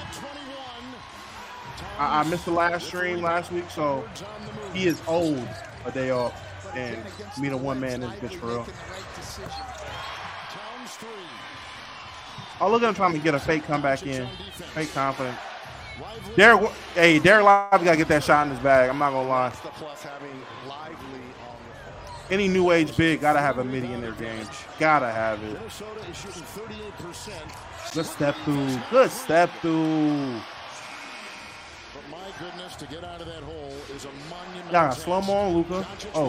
I missed the last stream last week, so he is owed a day off. And me the one man in this bitch for real. Oh, look at him trying to get a fake comeback in. Fake confident. Derek Lively gotta get that shot in his bag. I'm not gonna lie. Any new age big gotta have a midi in their game. Gotta have it. Good step through. Good step through. Goodness, to get out of that hole is a monumental. Yeah, slow mo on Luka. Oh.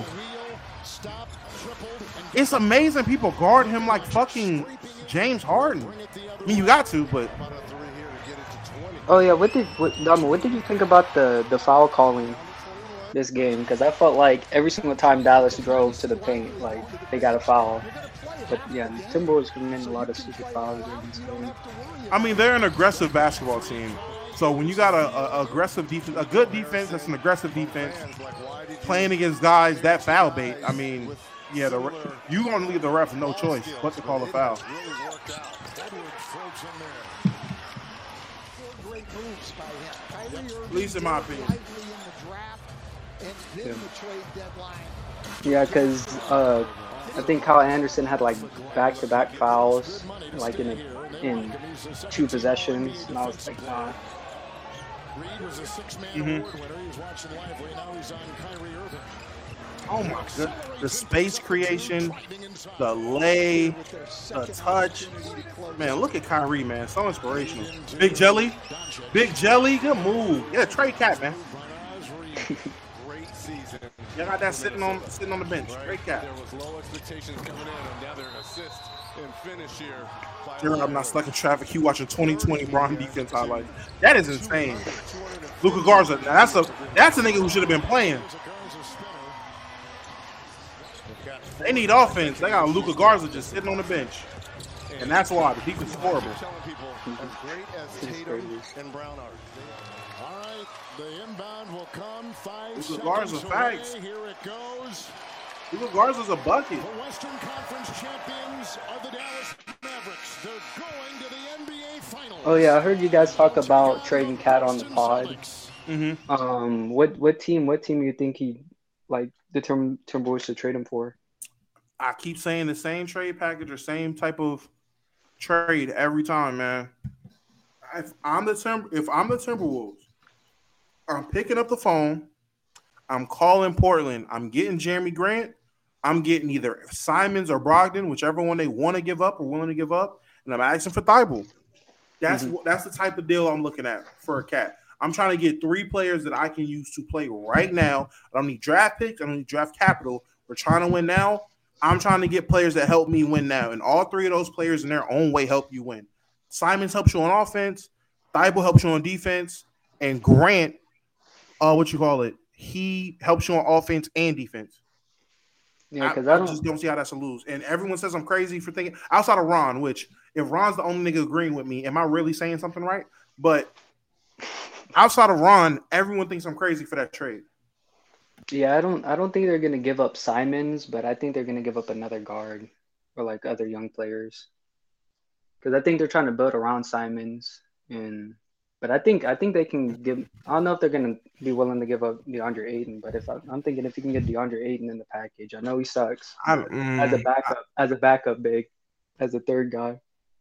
It's amazing people guard him like fucking James Harden. I mean, you got to, but. Oh yeah, what did you think about the foul calling this game? Because I felt like every single time Dallas drove to the paint, like they got a foul. But yeah, the Timberwolves committed a lot of stupid fouls. I mean, they're an aggressive basketball team. So when you got a aggressive defense, a good defense that's an aggressive defense, playing against guys that foul bait, I mean, yeah, you're going to leave the ref no choice but to call a foul. At least in my opinion. Yeah, because I think Kyle Anderson had like back-to-back fouls, like in two possessions, and I was like, nah. Oh my god, the space creation, the lay, the touch. Man, look at Kyrie, man. So inspirational. Big Jelly, good move. Yeah, Trey Cat, man. Y'all got that sitting on the bench. Great Cat. There was low expectations coming in, and now they're an assist and finish here. Sure, I'm not stuck in traffic. You watching 2020 Bron defense highlights. That is insane. Luka Garza, now that's a nigga who should have been playing. They need offense. They got Luka Garza just sitting on the bench, and that's why the defense is horrible. All right, the inbound will come. 5 Luka Garza, seconds facts. away. Here it goes. Luka Garza's a bucket. The Western Conference champions are the Dallas Mavericks. They're going to the NBA Finals. Oh yeah, I heard you guys talk about trading Cat on the pod. Mm-hmm. What team you think he like the Timberwolves should trade him for? I keep saying the same trade package or same type of trade every time, man. If I'm the Timberwolves, I'm picking up the phone. I'm calling Portland. I'm getting Jeremy Grant. I'm getting either Simons or Brogdon, whichever one they want to give up or willing to give up, and I'm asking for Thibault. That's the type of deal I'm looking at for a Cat. I'm trying to get 3 players that I can use to play right now. I don't need draft picks. I don't need draft capital. We're trying to win now. I'm trying to get players that help me win now, and all 3 of those players in their own way help you win. Simons helps you on offense. Thibault helps you on defense, and Grant, he helps you on offense and defense. Yeah, because I just don't see how that's a lose. And everyone says I'm crazy for thinking outside of Ron, which if Ron's the only nigga agreeing with me, am I really saying something right? But outside of Ron, everyone thinks I'm crazy for that trade. Yeah, I don't think they're gonna give up Simons, but I think they're gonna give up another guard or like other young players. Because I think they're trying to build around Simons, but I think they can give. I don't know if they're gonna be willing to give up DeAndre Ayton, but I'm thinking if you can get DeAndre Ayton in the package, I know he sucks as a backup big, as a third guy.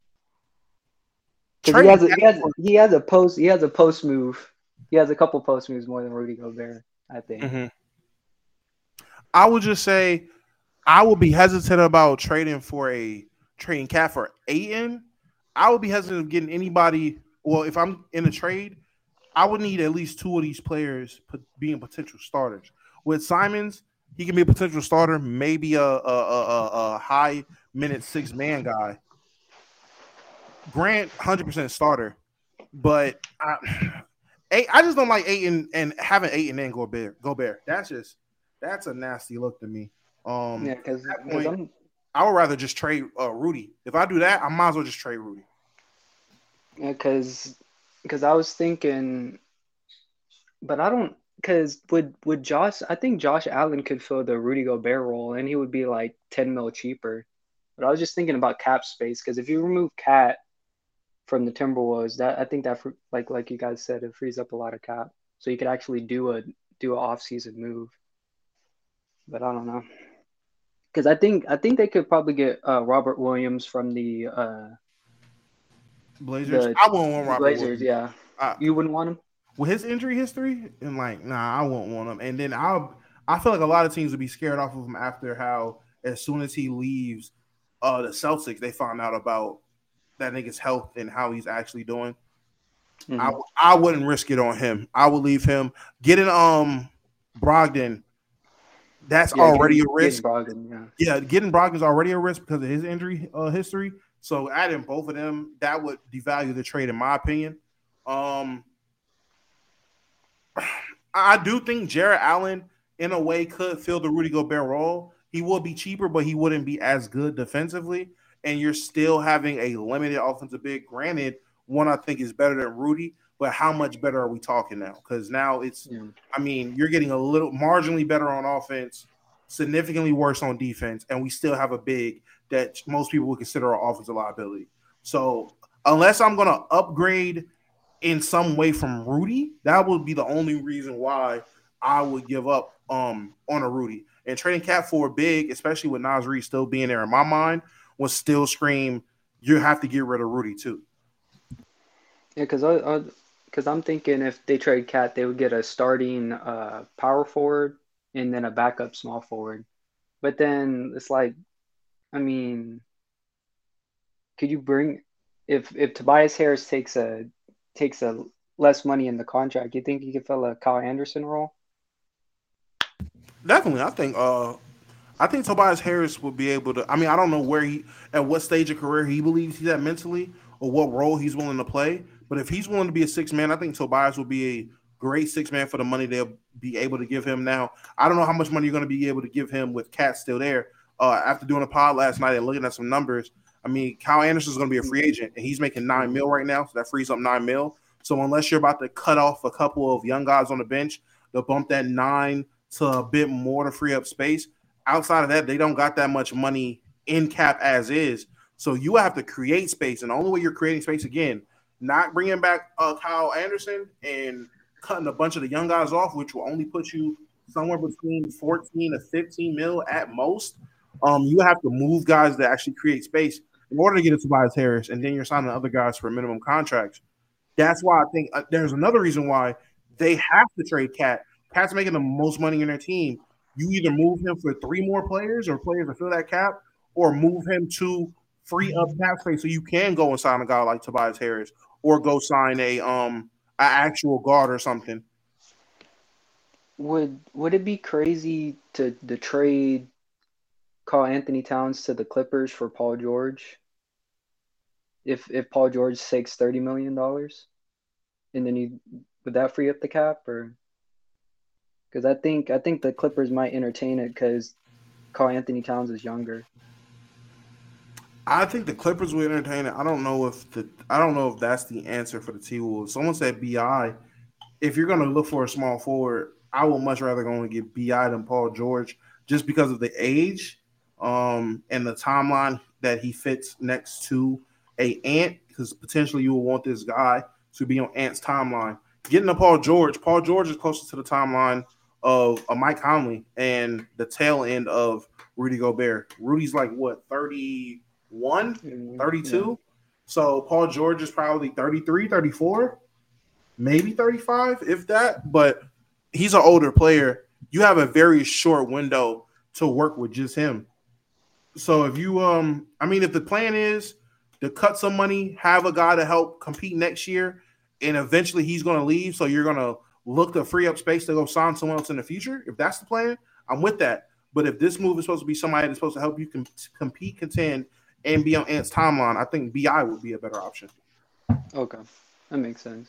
He has a post move. He has a couple post moves more than Rudy Gobert, I think. Mm-hmm. I would just say I would be hesitant about trading Cat for Ayton. I would be hesitant of getting anybody. Well, if I'm in a trade, I would need at least 2 of these players being potential starters. With Simons, he can be a potential starter, maybe a high minute 6-man guy. Grant, 100% starter, but I just don't like Ayton and having Ayton and Gobert. That's a nasty look to me. Because I would rather just trade Rudy. If I do that, I might as well just trade Rudy. Because I was thinking, but I don't. Because would Josh? I think Josh Allen could fill the Rudy Gobert role, and he would be like 10 mil cheaper. But I was just thinking about cap space because if you remove Cat from the Timberwolves, that I think that like you guys said, it frees up a lot of cap, so you could actually do an off season move. But I don't know, because I think they could probably get Robert Williams from the Blazers. I wouldn't want Robert Blazers. Williams. Yeah, you wouldn't want him with his injury history, and I wouldn't want him. And then I feel like a lot of teams would be scared off of him after how as soon as he leaves the Celtics, they found out about that nigga's health and how he's actually doing. Mm-hmm. I wouldn't risk it on him. I would leave him. Getting Brogdon, that's already a risk. Getting Brogdon's already a risk because of his injury history. So adding both of them, that would devalue the trade, in my opinion. I do think Jarrett Allen, in a way, could fill the Rudy Gobert role. He would be cheaper, but he wouldn't be as good defensively. And you're still having a limited offensive big. Granted, one I think is better than Rudy, but how much better are we talking now? Because now you're getting a little marginally better on offense, significantly worse on defense, and we still have a big that most people would consider an offensive liability. So unless I'm going to upgrade in some way from Rudy, that would be the only reason why I would give up on a Rudy. And trading Cat for a big, especially with Naz Reid still being there in my mind, would still scream you have to get rid of Rudy too. Yeah, because I'm thinking if they trade Cat, they would get a starting power forward and then a backup small forward. But then it's like, I mean, could you bring if Tobias Harris takes a less money in the contract, you think he could fill a Kyle Anderson role? Definitely, I think Tobias Harris would be able to. I mean, I don't know at what stage of career he believes he's at mentally, or what role he's willing to play. But if he's willing to be a 6-man, I think Tobias will be a great 6-man for the money they'll be able to give him. Now, I don't know how much money you're going to be able to give him with Cat still there. After doing a pod last night and looking at some numbers, I mean, Kyle Anderson is going to be a free agent, and he's making $9 million right now, so that frees up $9 million. So unless you're about to cut off a couple of young guys on the bench, they'll bump that 9 to a bit more to free up space. Outside of that, they don't got that much money in cap as is. So you have to create space, and the only way you're creating space, again, not bringing back Kyle Anderson and cutting a bunch of the young guys off, which will only put you somewhere between 14 to 15 mil at most. You have to move guys that actually create space in order to get a Tobias Harris, and then you're signing other guys for minimum contracts. That's why I think there's another reason why they have to trade Cat. Cat's making the most money in their team. You either move him for 3 more players or players to fill that cap, or move him to free up cap space so you can go and sign a guy like Tobias Harris, or go sign a actual guard or something. Would it be crazy to trade Karl-Anthony Towns to the Clippers for Paul George? If Paul George takes $30 million, and then would that free up the cap? Or because I think the Clippers might entertain it because Karl-Anthony Towns is younger. I think the Clippers will entertain it. I don't know if that's the answer for the T-Wolves. Someone said BI. If you're going to look for a small forward, I would much rather go and get BI than Paul George, just because of the age and the timeline that he fits next to Ant, because potentially you will want this guy to be on Ant's timeline. Getting to Paul George is closer to the timeline of a Mike Conley and the tail end of Rudy Gobert. Rudy's like, what, 31, 32? Yeah. So Paul George is probably 33, 34, maybe 35, if that. But he's an older player. You have a very short window to work with just him. So if you, if the plan is to cut some money, have a guy to help compete next year, and eventually he's going to leave, so you're going to look to free up space to go sign someone else in the future, if that's the plan, I'm with that. But if this move is supposed to be somebody that's supposed to help you compete, contend, and be on Ant's timeline, I think BI would be a better option. Okay, that makes sense.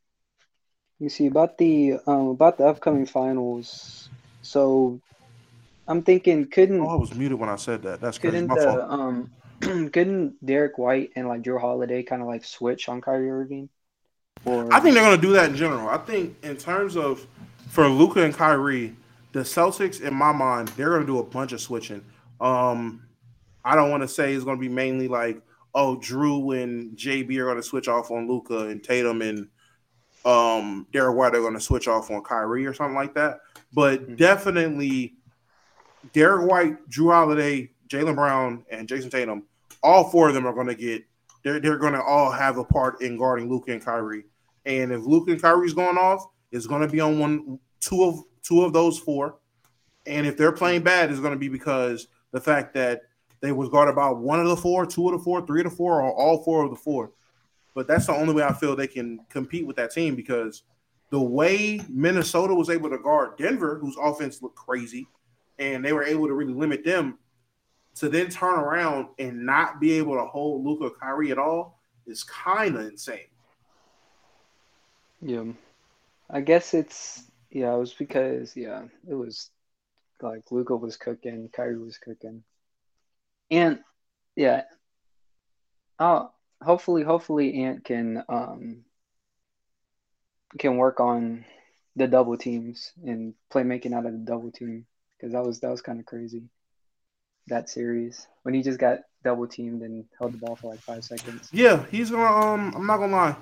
You see about the upcoming finals. So I'm thinking couldn't. Oh, I was muted when I said that. That's crazy. Couldn't My fault. couldn't Derek White and like Drew Holiday kind of like switch on Kyrie Irving? Or I think they're going to do that in general. I think in terms of for Luka and Kyrie, the Celtics, in my mind, they're going to do a bunch of switching. I don't want to say it's going to be mainly like, oh, Drew and JB are going to switch off on Luka and Tatum and Derek White are going to switch off on Kyrie or something like that. But definitely Derek White, Drew Holiday, Jaylen Brown, and Jason Tatum, all four of them are going to get they're going to all have a part in guarding Luka and Kyrie. And if Luka and Kyrie's going off, it's going to be on two of those four. And if they're playing bad, it's going to be because the fact that they was guarded by one of the four, two of the four, three of the four, or all four of the four. But that's the only way I feel they can compete with that team, because the way Minnesota was able to guard Denver, whose offense looked crazy, and they were able to really limit them, to then turn around and not be able to hold Luka or Kyrie at all is kind of insane. Yeah, I guess it was because it was like Luka was cooking, Kyrie was cooking, and hopefully Ant can work on the double teams and playmaking out of the double team, because that was kind of crazy. That series when he just got double teamed and held the ball for like 5 seconds. Yeah, he's gonna. I'm not gonna lie.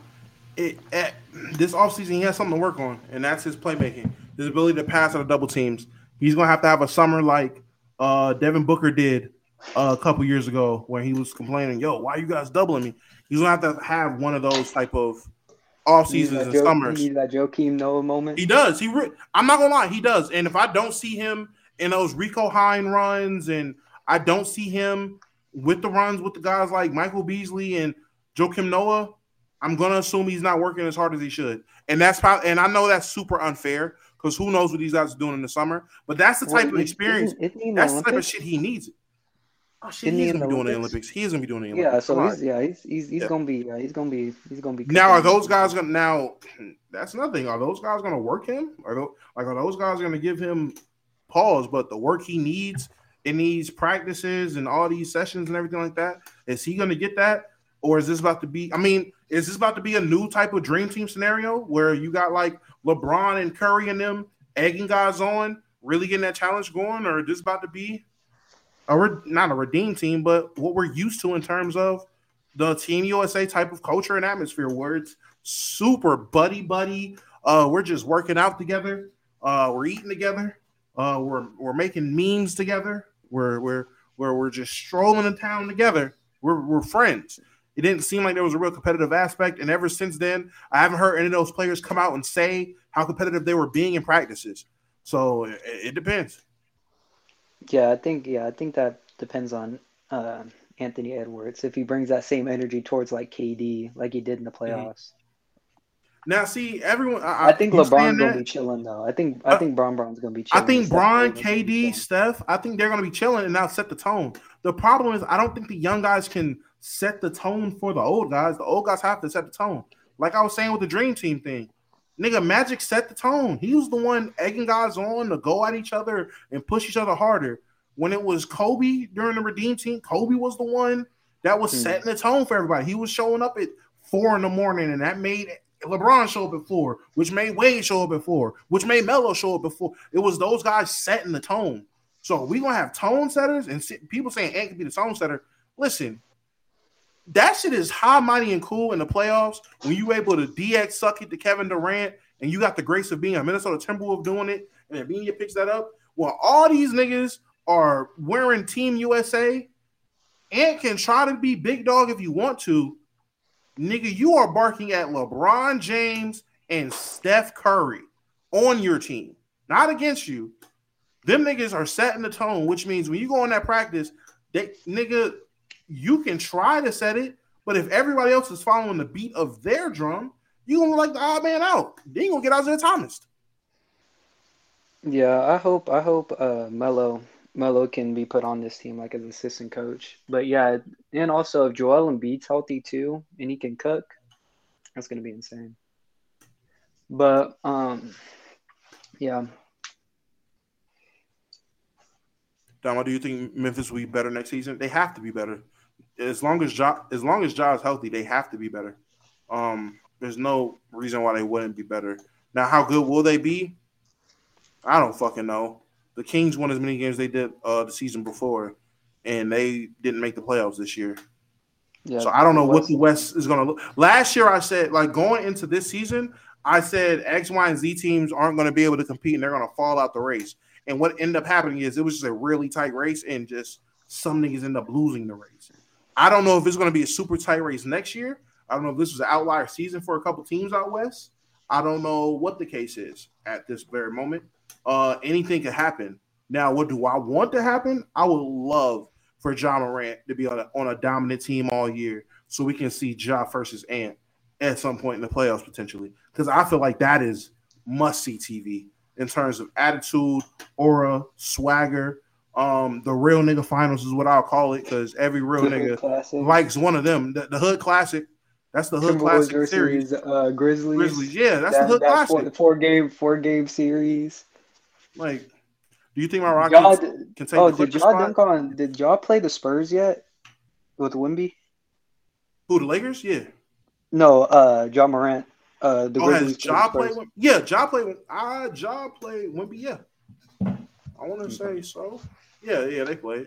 This offseason, he has something to work on, and that's his playmaking, his ability to pass out of double teams. He's gonna have to have a summer like Devin Booker did a couple years ago, where he was complaining, "Yo, why are you guys doubling me?" He's gonna have one of those type of off seasons and summers. He needs that Joakim Noah moment. He does. I'm not gonna lie, he does. And if I don't see him in those Rico Hine runs, and I don't see him with the runs with the guys like Michael Beasley and Joakim Noah, I'm gonna assume he's not working as hard as he should. And that's probably, and I know that's super unfair, because who knows what these guys are doing in the summer. But that's the type of experience. That's the type of shit he needs. Oh shit, he's gonna be doing the Olympics. He is gonna be doing the Olympics. Yeah, so he's gonna be Now, are those guys gonna that's another thing. Are those guys gonna work him? Are those guys gonna give him pause? But the work he needs in these practices and all these sessions and everything like that, is he gonna get that? Or is this about to be? Is this about to be a new type of dream team scenario where you got like LeBron and Curry and them egging guys on, really getting that challenge going? Or is this about to be not a redeem team, but what we're used to in terms of the Team USA type of culture and atmosphere, where it's super buddy. We're just working out together. We're eating together. We're making memes together. We're just strolling in town together. We're friends. It didn't seem like there was a real competitive aspect, and ever since then, I haven't heard any of those players come out and say how competitive they were being in practices. So it depends. Yeah, I think that depends on Anthony Edwards, if he brings that same energy towards like KD, like he did in the playoffs. Now, see, everyone. I think LeBron's gonna be chilling though. I think Bron's gonna be chilling. I think Bron, KD, Steph. I think they're gonna be chilling and now set the tone. The problem is, I don't think the young guys can set the tone for the old guys. The old guys have to set the tone. Like I was saying with the Dream Team thing, nigga, Magic set the tone. He was the one egging guys on to go at each other and push each other harder. When it was Kobe during the Redeem Team, Kobe was the one that was setting the tone for everybody. He was showing up at 4 a.m, and that made LeBron show up at 4, which made Wade show up at 4, which made Melo show up at 4. It was those guys setting the tone. So we're going to have tone setters, and people saying Ant can be the tone setter. Listen, that shit is high, mighty, and cool in the playoffs when you able to DX suck it to Kevin Durant, and you got the grace of being a Minnesota Timberwolves doing it, and then Beania picks that up. Well, all these niggas are wearing Team USA. Ant can try to be big dog if you want to. Nigga, you are barking at LeBron James and Steph Curry on your team, not against you. Them niggas are setting the tone, which means when you go in that practice, you can try to set it, but if everybody else is following the beat of their drum, you're going to look like the odd man out. Then you're going to get Isaiah Thomas. Yeah, I hope Melo can be put on this team like as assistant coach. But yeah, and also if Joel Embiid's healthy too and he can cook, that's gonna be insane. But yeah. Damo, do you think Memphis will be better next season? They have to be better. As long as Ja is healthy, they have to be better. There's no reason why they wouldn't be better. Now, how good will they be? I don't fucking know. The Kings won as many games as they did the season before, and they didn't make the playoffs this year. Yeah, so I don't know what the West is going to look. Last year, I said, like, going into this season, I said X, Y, and Z teams aren't going to be able to compete, and they're going to fall out the race. And what ended up happening is it was just a really tight race, and just some niggas end up losing the race. I don't know if it's going to be a super tight race next year. I don't know if this was an outlier season for a couple teams out West. I don't know what the case is at this very moment. Anything could happen. Now, what do I want to happen? I would love for Ja Morant to be on a dominant team all year so we can see Ja versus Ant at some point in the playoffs potentially. Because I feel like that is must-see TV in terms of attitude, aura, swagger. The real nigga finals is what I'll call it because every real nigga likes one of them. The Hood Classic. That's the Hood Classic series. Grizzlies. Yeah, that's the Hood Classic. The four game series. Like, do you think my Rockets can take the Clippers spot? Did y'all play the Spurs yet with Wemby? Who, the Lakers? Yeah. No, Ja Morant. The Grizzlies. Has Ja played? Yeah, Ja played. Ja played Wemby. Yeah, I want to say so. Yeah, they played.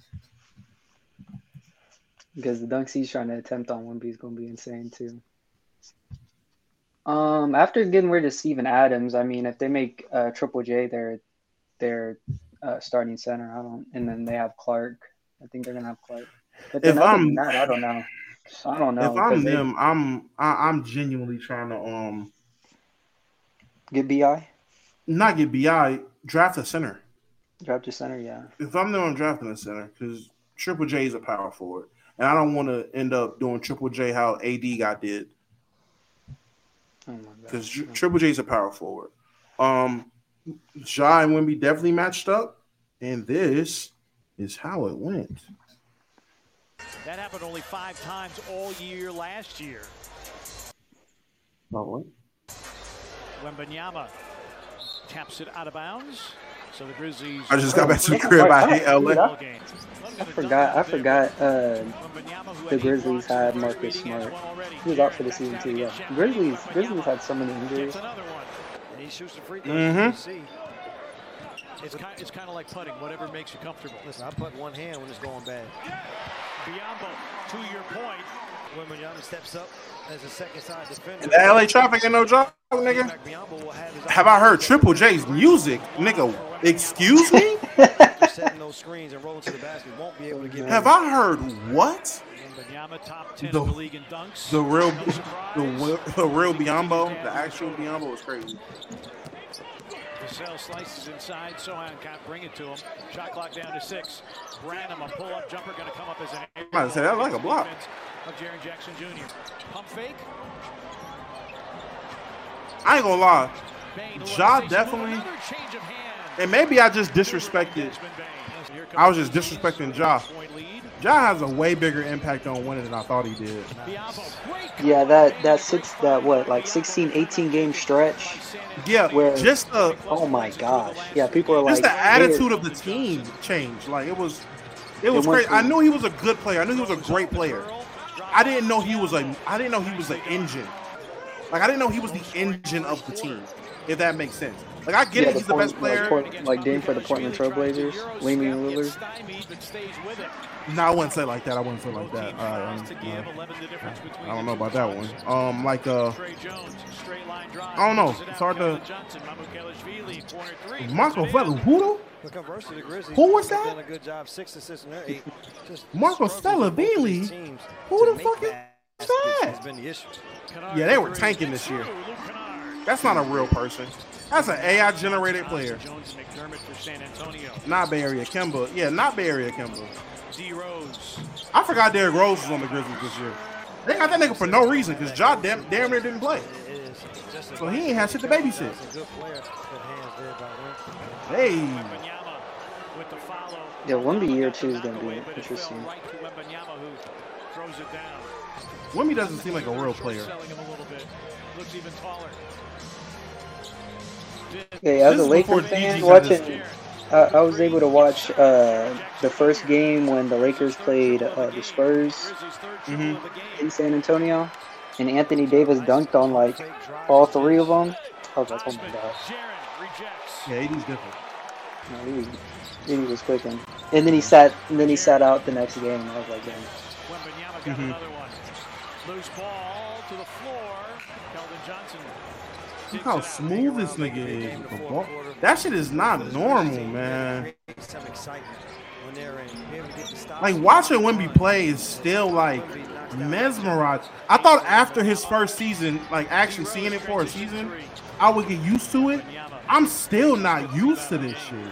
Because the dunks he's trying to attempt on Wemby is going to be insane too. After getting rid of Steven Adams, I mean, if they make Triple J their starting center, and then they have Clark. I think they're gonna have Clark. But then I don't know. I don't know. If I'm them, I'm genuinely trying to get BI. Not get BI. Draft a center. Draft a center, yeah. If I'm them, I'm drafting a center because Triple J is a power forward, and I don't want to end up doing Triple J how AD did. Oh my god. Because Triple J is a power forward. Ja and Wemby definitely matched up, and this is how it went. That happened only 5 times all year last year. What? Wembanyama taps it out of bounds. So the Grizzlies. I just got back to the crib. I hate LA. I forgot. The Grizzlies had Marcus Smart. He was out for the season too. Yeah. Grizzlies had so many injuries. And he shoots the free throws. It's kind of like putting, whatever makes you comfortable. Listen, I put one hand when it's going bad. Biyombo, to your point. When Wembanyama steps up as a second side defender. And the LA traffic ain't no job, nigga. Have I heard Triple J's music, nigga? Excuse me? Setting those screens and rolling to the basket won't be able to get. Have I heard what? Top 10 in the league in dunks. The real Biyombo, the actual Biyombo is crazy. Vassell slices inside. Sohan can't bring it to him. Shot clock down to 6. Branham, a pull-up jumper, going to come up as an. I might say that like a block. Of Jaren Jackson Jr. Pump fake. I ain't gonna lie. Ja definitely. And maybe I just disrespected. I was just disrespecting Ja. Ja has a way bigger impact on winning than I thought he did. Yeah, that 16, 18 game stretch. Yeah, where just oh my gosh. Yeah, people are like, just the attitude of the team changed. Like it was crazy. I knew he was a good player. I knew he was a great player. I didn't know he was an engine. Like I didn't know he was the engine of the team. If that makes sense. Like I get it, he's the best player. Like game for the Portland Trailblazers, Damian Lillard. No, I wouldn't say like that. I don't know about that one. I don't know. It's hard to. Marco Fella, who was that? Marco Fella Beasley. Who the fuck is that? Yeah, they were tanking this year. That's not a real person. That's an AI generated player. Not Bay Area Kemba. Yeah, not Bay Area Kemba. I forgot Derrick Rose was on the Grizzlies this year. They got that nigga for no reason because Ja damn near didn't play. So he ain't had shit to babysit. Hey. Yeah, Wemby year 2 is going to be interesting. Wemby doesn't seem like a real player. Yeah, as a Lakers fan, I was able to watch the first game when the Lakers played the Spurs in San Antonio, and Anthony Davis dunked on like all three of them. I was like, oh my god. Yeah, AD's different. No, he was cooking. And then he sat out the next game. I was like, damn. Loose ball to the floor. Keldon Johnson. Look how smooth this nigga is with the ball. That shit is not normal, man. Like, watching Wemby play is still, like, mesmerized. I thought after his first season, like, actually seeing it for a season, I would get used to it. I'm still not used to this shit.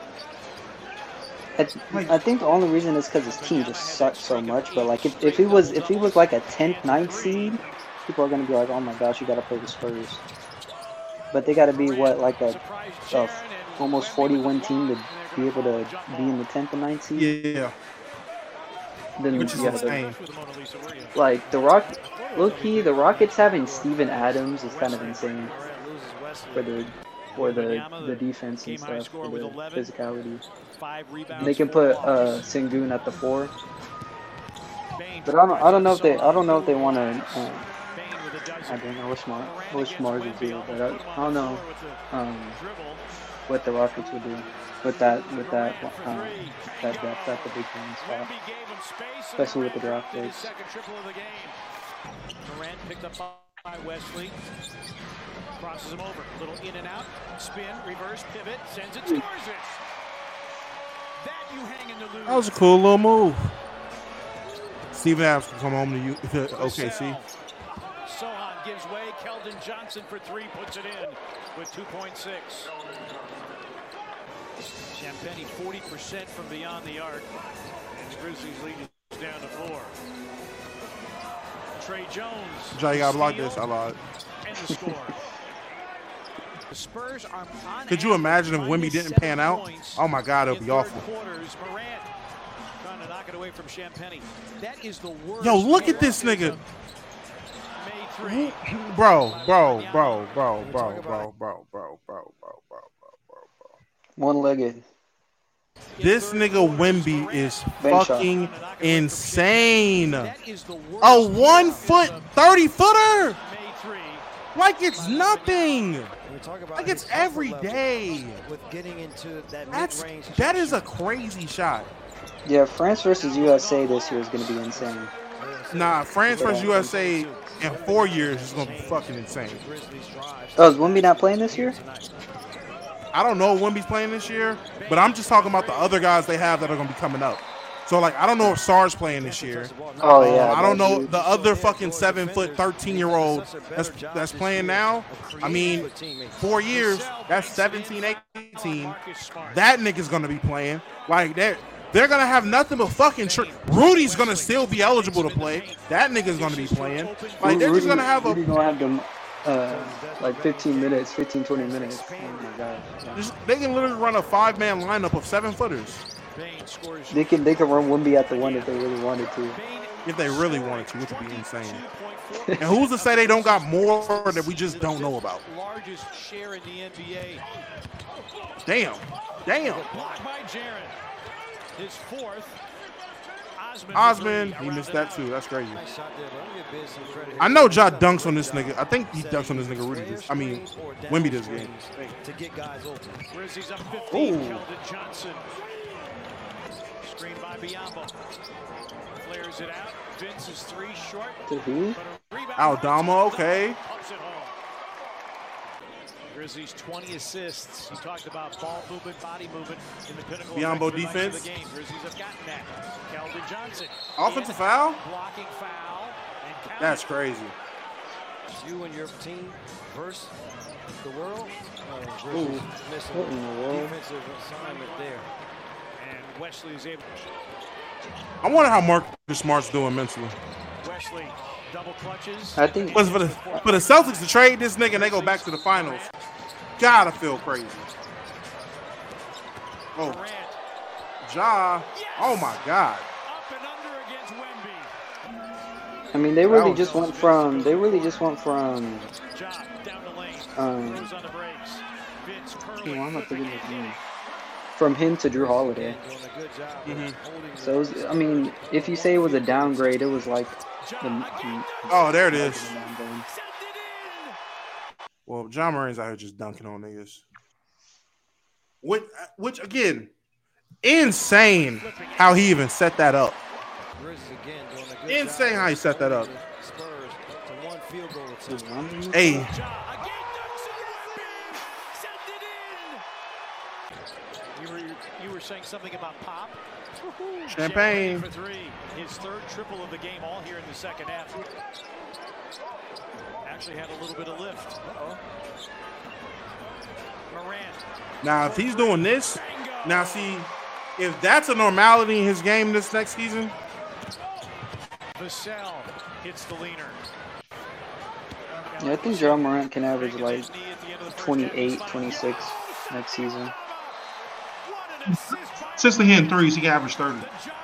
I think the only reason is because his team just sucks so much. But like, if he was like a 10th, 9th seed, people are gonna be like, "Oh my gosh, you gotta play the Spurs." But they gotta be what, like a almost 40-win team to be able to be in the 10th and 9th seed. Yeah. Then, which is insane. Like the Rockets having Steven Adams is kind of insane for the defense and stuff, for the physicality. They can put Sengun at the 4, but I don't know if they want to. I don't know what Smart would do, but I don't know what the Rockets would do with that depth at the big man spot, especially with the draft picks. Durant picked up by Wesley. Crosses him over. Little in and out. Spin, reverse, pivot, sends it, scores it. That you hang in the loop. That was a cool little move. Steven Adams can come home to OKC. Sohan gives way. Keldon Johnson for 3 puts it in with 2.6. Champagny 40% from beyond the arc. And the Grizzlies lead is down to 4. Trey Jones. Jay, you gotta block this. I lied. And the score. The Spurs are on. Could you imagine if Wemby didn't pan out? Oh my God, it'll be awful. Morant trying to knock it away from Champagny. That is the worst. Yo, look at this nigga. Bro. One-legged. This nigga Wemby is fucking insane. A 1 foot 30-footer. Like it's nothing. Like it's every day. That is a crazy shot. Yeah, France versus USA this year is going to be insane. Nah, France versus USA in 4 years is going to be fucking insane. Oh, is Wemby not playing this year? I don't know if Wemby's playing this year, but I'm just talking about the other guys they have that are going to be coming up. So, like, I don't know if Sar's playing this year. Oh, yeah. I don't know the other fucking 7 foot 13-year-old that's playing now. I mean, 4 years, that's 17, 18. That nigga's going to be playing. Like, they're going to have nothing but fucking Rudy's going to still be eligible to play. That nigga's going to be playing. Like, they're just going to have Rudy's going to have them, like 15 minutes, 15, 20 minutes. Oh, my God. They can literally run a 5-man lineup of 7-footers. They can run Wemby at the 1 if they really wanted to. If they really wanted to, which would be insane. And who's to say they don't got more that we just don't know about? Largest share in the NBA. Damn. Blocked by Jaren. His 4th. Osman, he missed that too. That's crazy. I know Ja dunks on this nigga. I think he dunks on this nigga Rudy. Wemby this game. To get guys open. Grizzlies up 15. Keldon Johnson. Screen by Biyombo. Flares it out. Vince is 3 short. To who? Aldama, okay. Grizzlies 20 assists. You talked about ball movement, body movement in the pinnacle Biyombo of defense. the game. Grizzlies have gotten that. Keldon Johnson. Offensive foul? Blocking foul. That's crazy. You and your team versus the world. Ooh. What in the world? Defensive assignment there. And Wesley is able. I wonder how Marcus Smart's doing mentally. Wesley double clutches. I think for the Celtics to trade this nigga and they go back to the finals, gotta feel crazy. Oh, Ja! Oh my God! Up and under against Wemby. I mean, they really just went from. Ja down the lane. Goes on the brakes. Vince Curry. I'm not thinking his name. from him to Drew Holiday. So, it was, I mean, if you say it was a downgrade, it was like... Oh, there it is. Well, John Moran's out here just dunking on niggas. Which again, insane how he even set that up. Insane how he set that up. Hey. You were saying something about Pop? Champagne. For three. His third triple of the game, all here in the second half. Actually had a little bit of lift. Morant. Now, if he's doing this, now see, if that's a normality in his game this next season. Vassell hits the leaner. Yeah, I think Ja Morant can average like 28, 26 next season. Since the hitting threes, he can average 30.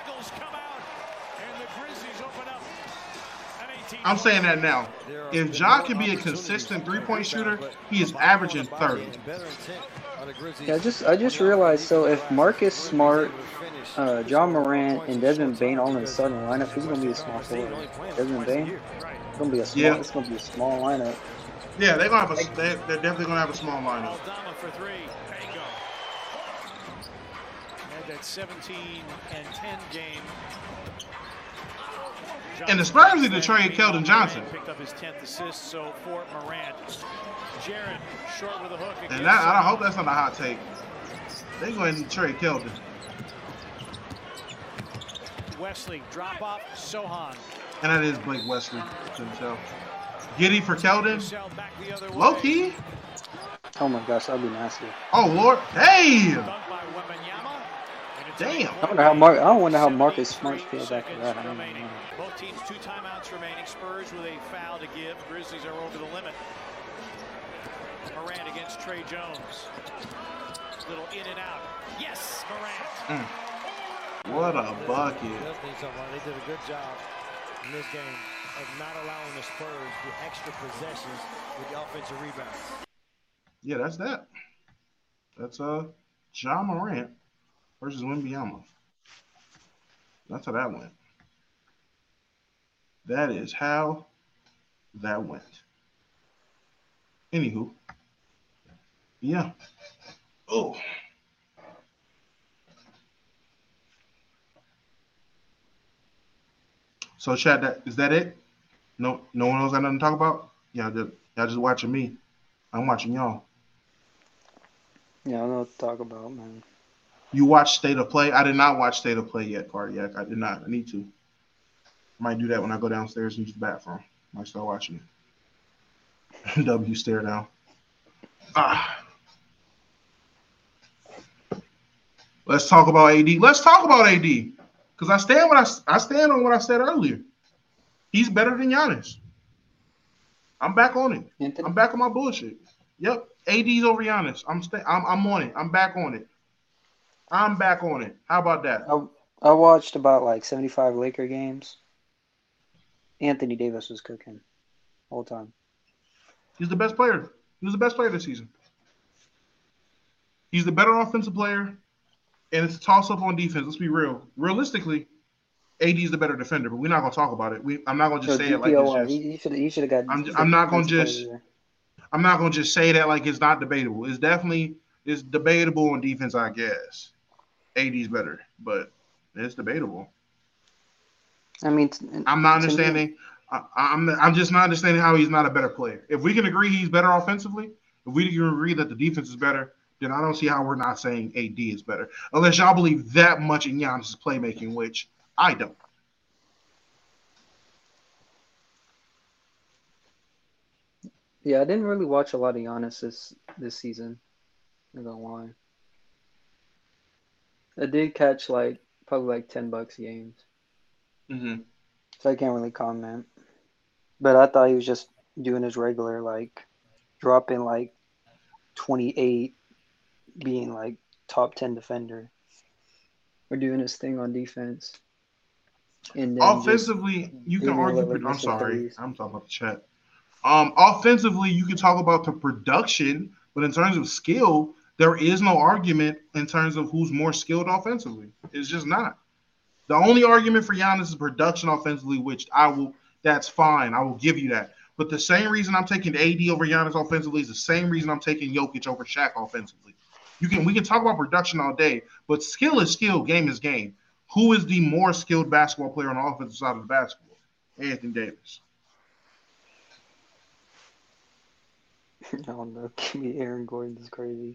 I'm saying that now. If Ja can be a consistent three-point shooter, he is averaging 30. Yeah, I just realized, so if Marcus Smart, Ja Morant, and Desmond Bane all in the starting lineup, who's going to be a small forward? Desmond Bane? It's going to be a small. It's going to be a small lineup. Yeah, they're definitely going to have a small lineup. For three. That 17 and 10 game. And the Spurs need to trade Keldon Johnson. Picked up his 10th assist, so for Morant. Jaren short with a hook. And that, I hope that's not a hot take. They're going to trade Keldon. Wesley, drop off, Sohan. And that is Blake Wesley himself. Giddy for Keldon. Low key. Oh my gosh, that'd be nasty. Oh Lord, hey! Damn. I wonder how Marcus Smart feels after that. I don't know. Both teams 2 timeouts remaining. Spurs with a foul to give. Grizzlies are over the limit. Morant against Trey Jones. Little in and out. Yes, Morant. What a bucket. They did a good job in this game of not allowing the Spurs the extra possessions with the offensive rebounds. Yeah, that's that. That's Ja Morant versus Wembanyama. That's how that went. That is how that went. Anywho. Yeah. Oh. So, chat, is that it? No one else got nothing to talk about? Y'all just watching me. I'm watching y'all. Yeah, I don't know what to talk about, man. You watched State of Play? I did not watch State of Play yet, Cardiac. I did not. I need to. I might do that when I go downstairs and use the bathroom. I might start watching it. W stare down. Let's talk about AD. Let's talk about AD. Because I stand on what I said earlier. He's better than Giannis. I'm back on it. Anthony? I'm back on my bullshit. Yep. AD's over Giannis. I'm on it. I'm back on it. I'm back on it. How about that? I watched about like 75 Laker games. Anthony Davis was cooking the whole time. He's the best player. He was the best player this season. He's the better offensive player, and it's a toss-up on defense. Let's be real. Realistically, AD is the better defender, but we're not going to talk about it. I'm not going to just say it like it's just. He should have got. I'm not going to just say that like it's not debatable. It's debatable on defense, I guess. AD's better, but it's debatable. I mean, I'm not understanding. I'm just not understanding how he's not a better player. If we can agree he's better offensively, if we can agree that the defense is better, then I don't see how we're not saying AD is better. Unless y'all believe that much in Giannis' playmaking, which I don't. Yeah, I didn't really watch a lot of Giannis this season. I'm not gonna lie. I did catch probably like $10 games. Mm-hmm. So I can't really comment. But I thought he was just doing his regular, dropping 28, being top 10 defender. Or doing his thing on defense. And then offensively, you can argue. I'm sorry. I'm talking about the chat. Offensively, you can talk about the production, but in terms of skill, there is no argument in terms of who's more skilled offensively. It's just not. The only argument for Giannis is production offensively, which that's fine. I will give you that. But the same reason I'm taking AD over Giannis offensively is the same reason I'm taking Jokic over Shaq offensively. We can talk about production all day, but skill is skill, game is game. Who is the more skilled basketball player on the offensive side of the basketball? Anthony Davis. I don't know. Give me Aaron Gordon is crazy.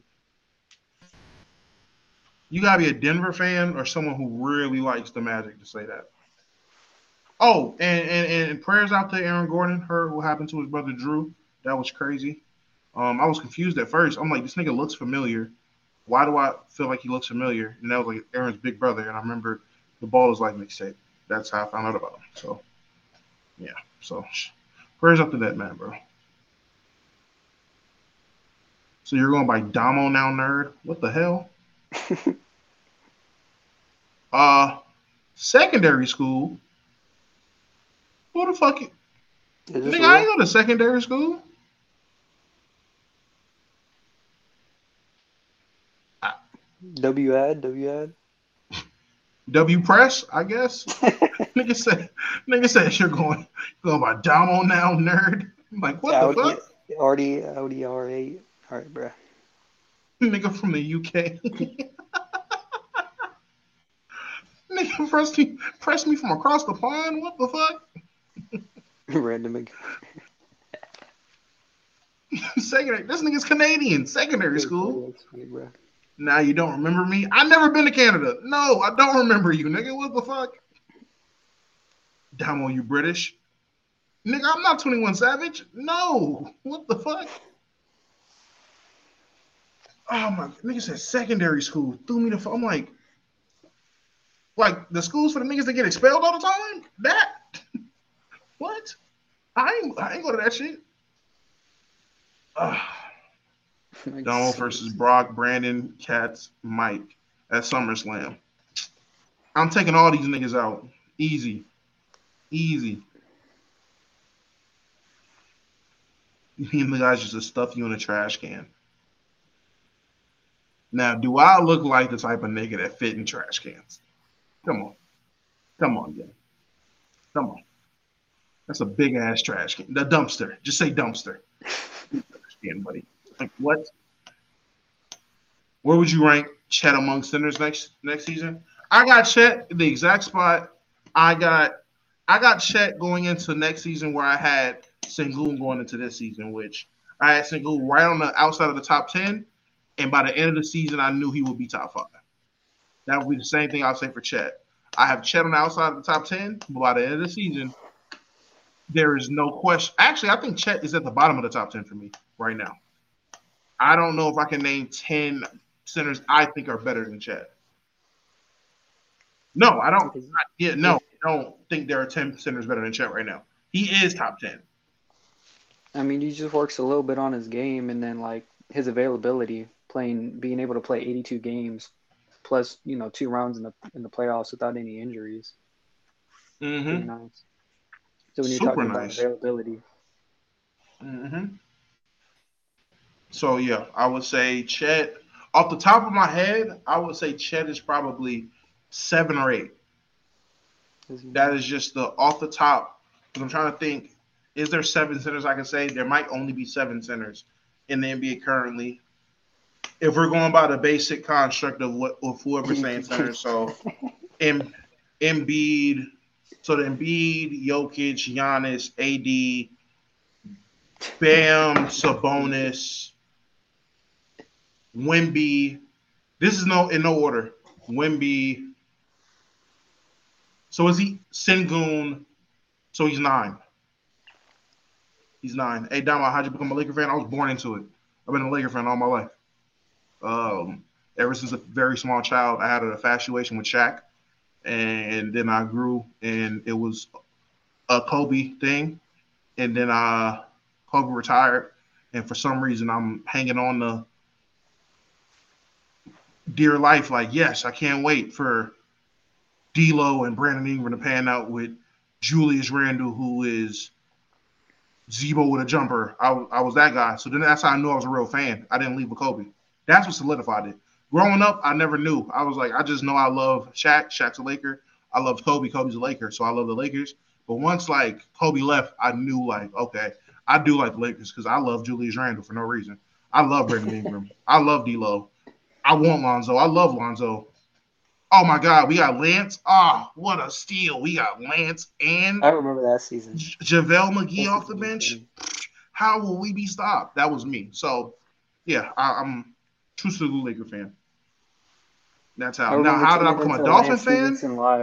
You gotta be a Denver fan or someone who really likes the Magic to say that. Oh, and prayers out to Aaron Gordon. Heard what happened to his brother Drew. That was crazy. I was confused at first. I'm like, this nigga looks familiar. Why do I feel like he looks familiar? And that was like Aaron's big brother. And I remember the Ball is Life mixtape. That's how I found out about him. So, yeah. So, prayers up to that man, bro. So you're going by Damo now, nerd? What the hell? Secondary school? Who the fuck? Nigga, I ain't go to secondary school. W-Ad? W Press, I guess. nigga said you're going by Damo now, nerd. I'm like, what the fuck? Audi R8. All right, bro. Nigga from the UK. Nigga press me from across the pond. What the fuck? Random. Secondary. This nigga's Canadian. Secondary school. That's funny, bro. Now you don't remember me? I've never been to Canada. No, I don't remember you, nigga. What the fuck? Damo, you British? Nigga, I'm not 21 Savage. No. What the fuck? Oh my, nigga said secondary school. Threw me the fuck. I'm like the schools for the niggas that get expelled all the time? That? What? I ain't go to that shit. Donald versus Brock, Brandon, Katz, Mike at SummerSlam. I'm taking all these niggas out. Easy. Me and the guys just stuff you in a trash can. Now, do I look like the type of nigga that fit in trash cans? Come on, yeah. Come on. That's a big ass trash can. The dumpster. Just say dumpster. Trash can, buddy. Like what? Where would you rank Chet among centers next season? I got Chet in the exact spot. I got Chet going into next season where I had Sengun going into this season, which I had Sengun right on the outside of the top 10, and by the end of the season, I knew he would be top 5. That would be the same thing I'll say for Chet. I have Chet on the outside of the top 10, but by the end of the season, there is no question. Actually, I think Chet is at the bottom of the top 10 for me right now. I don't know if I can name 10 centers I think are better than Chet. No, I don't. I don't think there are 10 centers better than Chet right now. He is top 10. I mean, he just works a little bit on his game, and then like his availability, being able to play 82 games, plus 2 rounds in the playoffs without any injuries. Mm-hmm. Pretty nice. So when you're Super talking nice. about availability. Mm-hmm. So yeah, I would say Chet. Off the top of my head, I would say Chet is probably 7 or 8. That is just off the top. Because I'm trying to think, is there 7 centers I can say? There might only be 7 centers in the NBA currently. If we're going by the basic construct of whoever's saying centers, so Embiid, so the Embiid, Jokic, Giannis, AD, Bam, Sabonis, Wemby. This is in no order. Wemby. So is he Sengun? So he's 9. He's 9. Hey, Dama, how'd you become a Laker fan? I was born into it. I've been a Laker fan all my life. Ever since a very small child, I had an infatuation with Shaq. And then I grew, and it was a Kobe thing. And then Kobe retired. And for some reason, I'm hanging on to dear life. Like, yes, I can't wait for D'Lo and Brandon Ingram to pan out with Julius Randle, who is Zebo with a jumper. I was that guy. So then that's how I knew I was a real fan. I didn't leave with Kobe. That's what solidified it. Growing up, I never knew. I was like, I just know I love Shaq. Shaq's a Laker. I love Kobe. Kobe's a Laker. So I love the Lakers. But once like Kobe left, I knew like, okay, I do like the Lakers because I love Julius Randle for no reason. I love Brandon Ingram. I love D'Lo. I want Lonzo. I love Lonzo. Oh my God, we got Lance. Oh, what a steal. We got Lance and I remember that season. JaVale McGee off the bench. How will we be stopped? That was me. So yeah, I'm true to the Laker fan. That's how. Now, how did I become a Dolphin fan?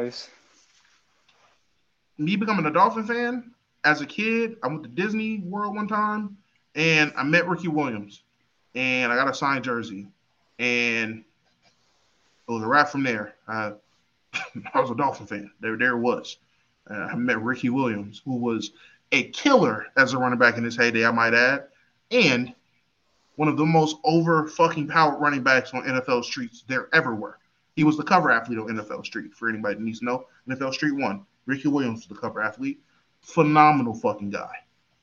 Me becoming a Dolphin fan as a kid, I went to Disney World one time and I met Ricky Williams and I got a signed jersey and it was a wrap from there. I was a Dolphin fan. There it was. I met Ricky Williams, who was a killer as a running back in his heyday, I might add, and one of the most over fucking powered running backs on NFL streets there ever were. He was the cover athlete on NFL Street. For anybody that needs to know, NFL Street 1. Ricky Williams was the cover athlete. Phenomenal fucking guy.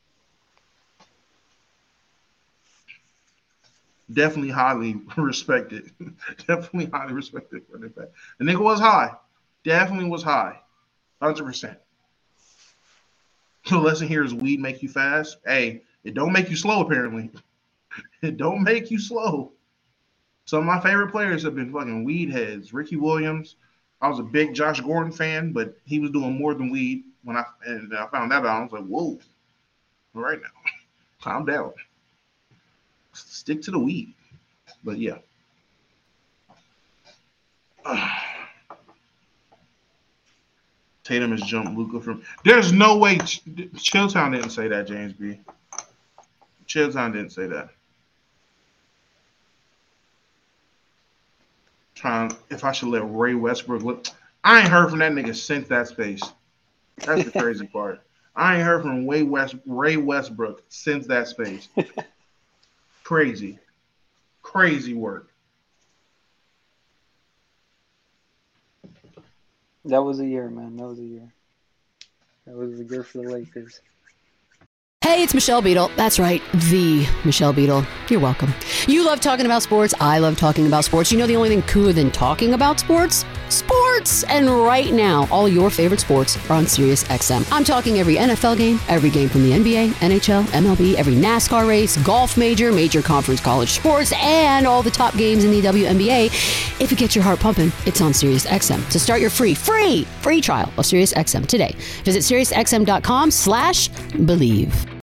Definitely highly respected. Definitely highly respected running back. The nigga was high. Definitely was high. 100%. The lesson here is weed make you fast. Hey, it don't make you slow, apparently. It don't make you slow. Some of my favorite players have been fucking weed heads. Ricky Williams. I was a big Josh Gordon fan, but he was doing more than weed. When I found that out, I was like, whoa. All right now. Calm down. Stick to the weed. But yeah. Tatum has jumped Luka from. There's no way Chilltown didn't say that, James B. Chilltown didn't say that. Trying if I should let Ray Westbrook look. I ain't heard from that nigga since that space. That's the crazy part. I ain't heard from Ray Westbrook since that space. Crazy. Crazy work. That was a year, man. That was a year. That was a year for the Lakers. Hey, it's Michelle Beadle. That's right, the Michelle Beadle. You're welcome. You love talking about sports. I love talking about sports. You know the only thing cooler than talking about sports? Sports! And right now, all your favorite sports are on Sirius XM. I'm talking every NFL game, every game from the NBA, NHL, MLB, every NASCAR race, golf major conference college sports, and all the top games in the WNBA. If it gets your heart pumping, it's on Sirius XM. To start your free trial of Sirius XM today, visit SiriusXM.com/believe.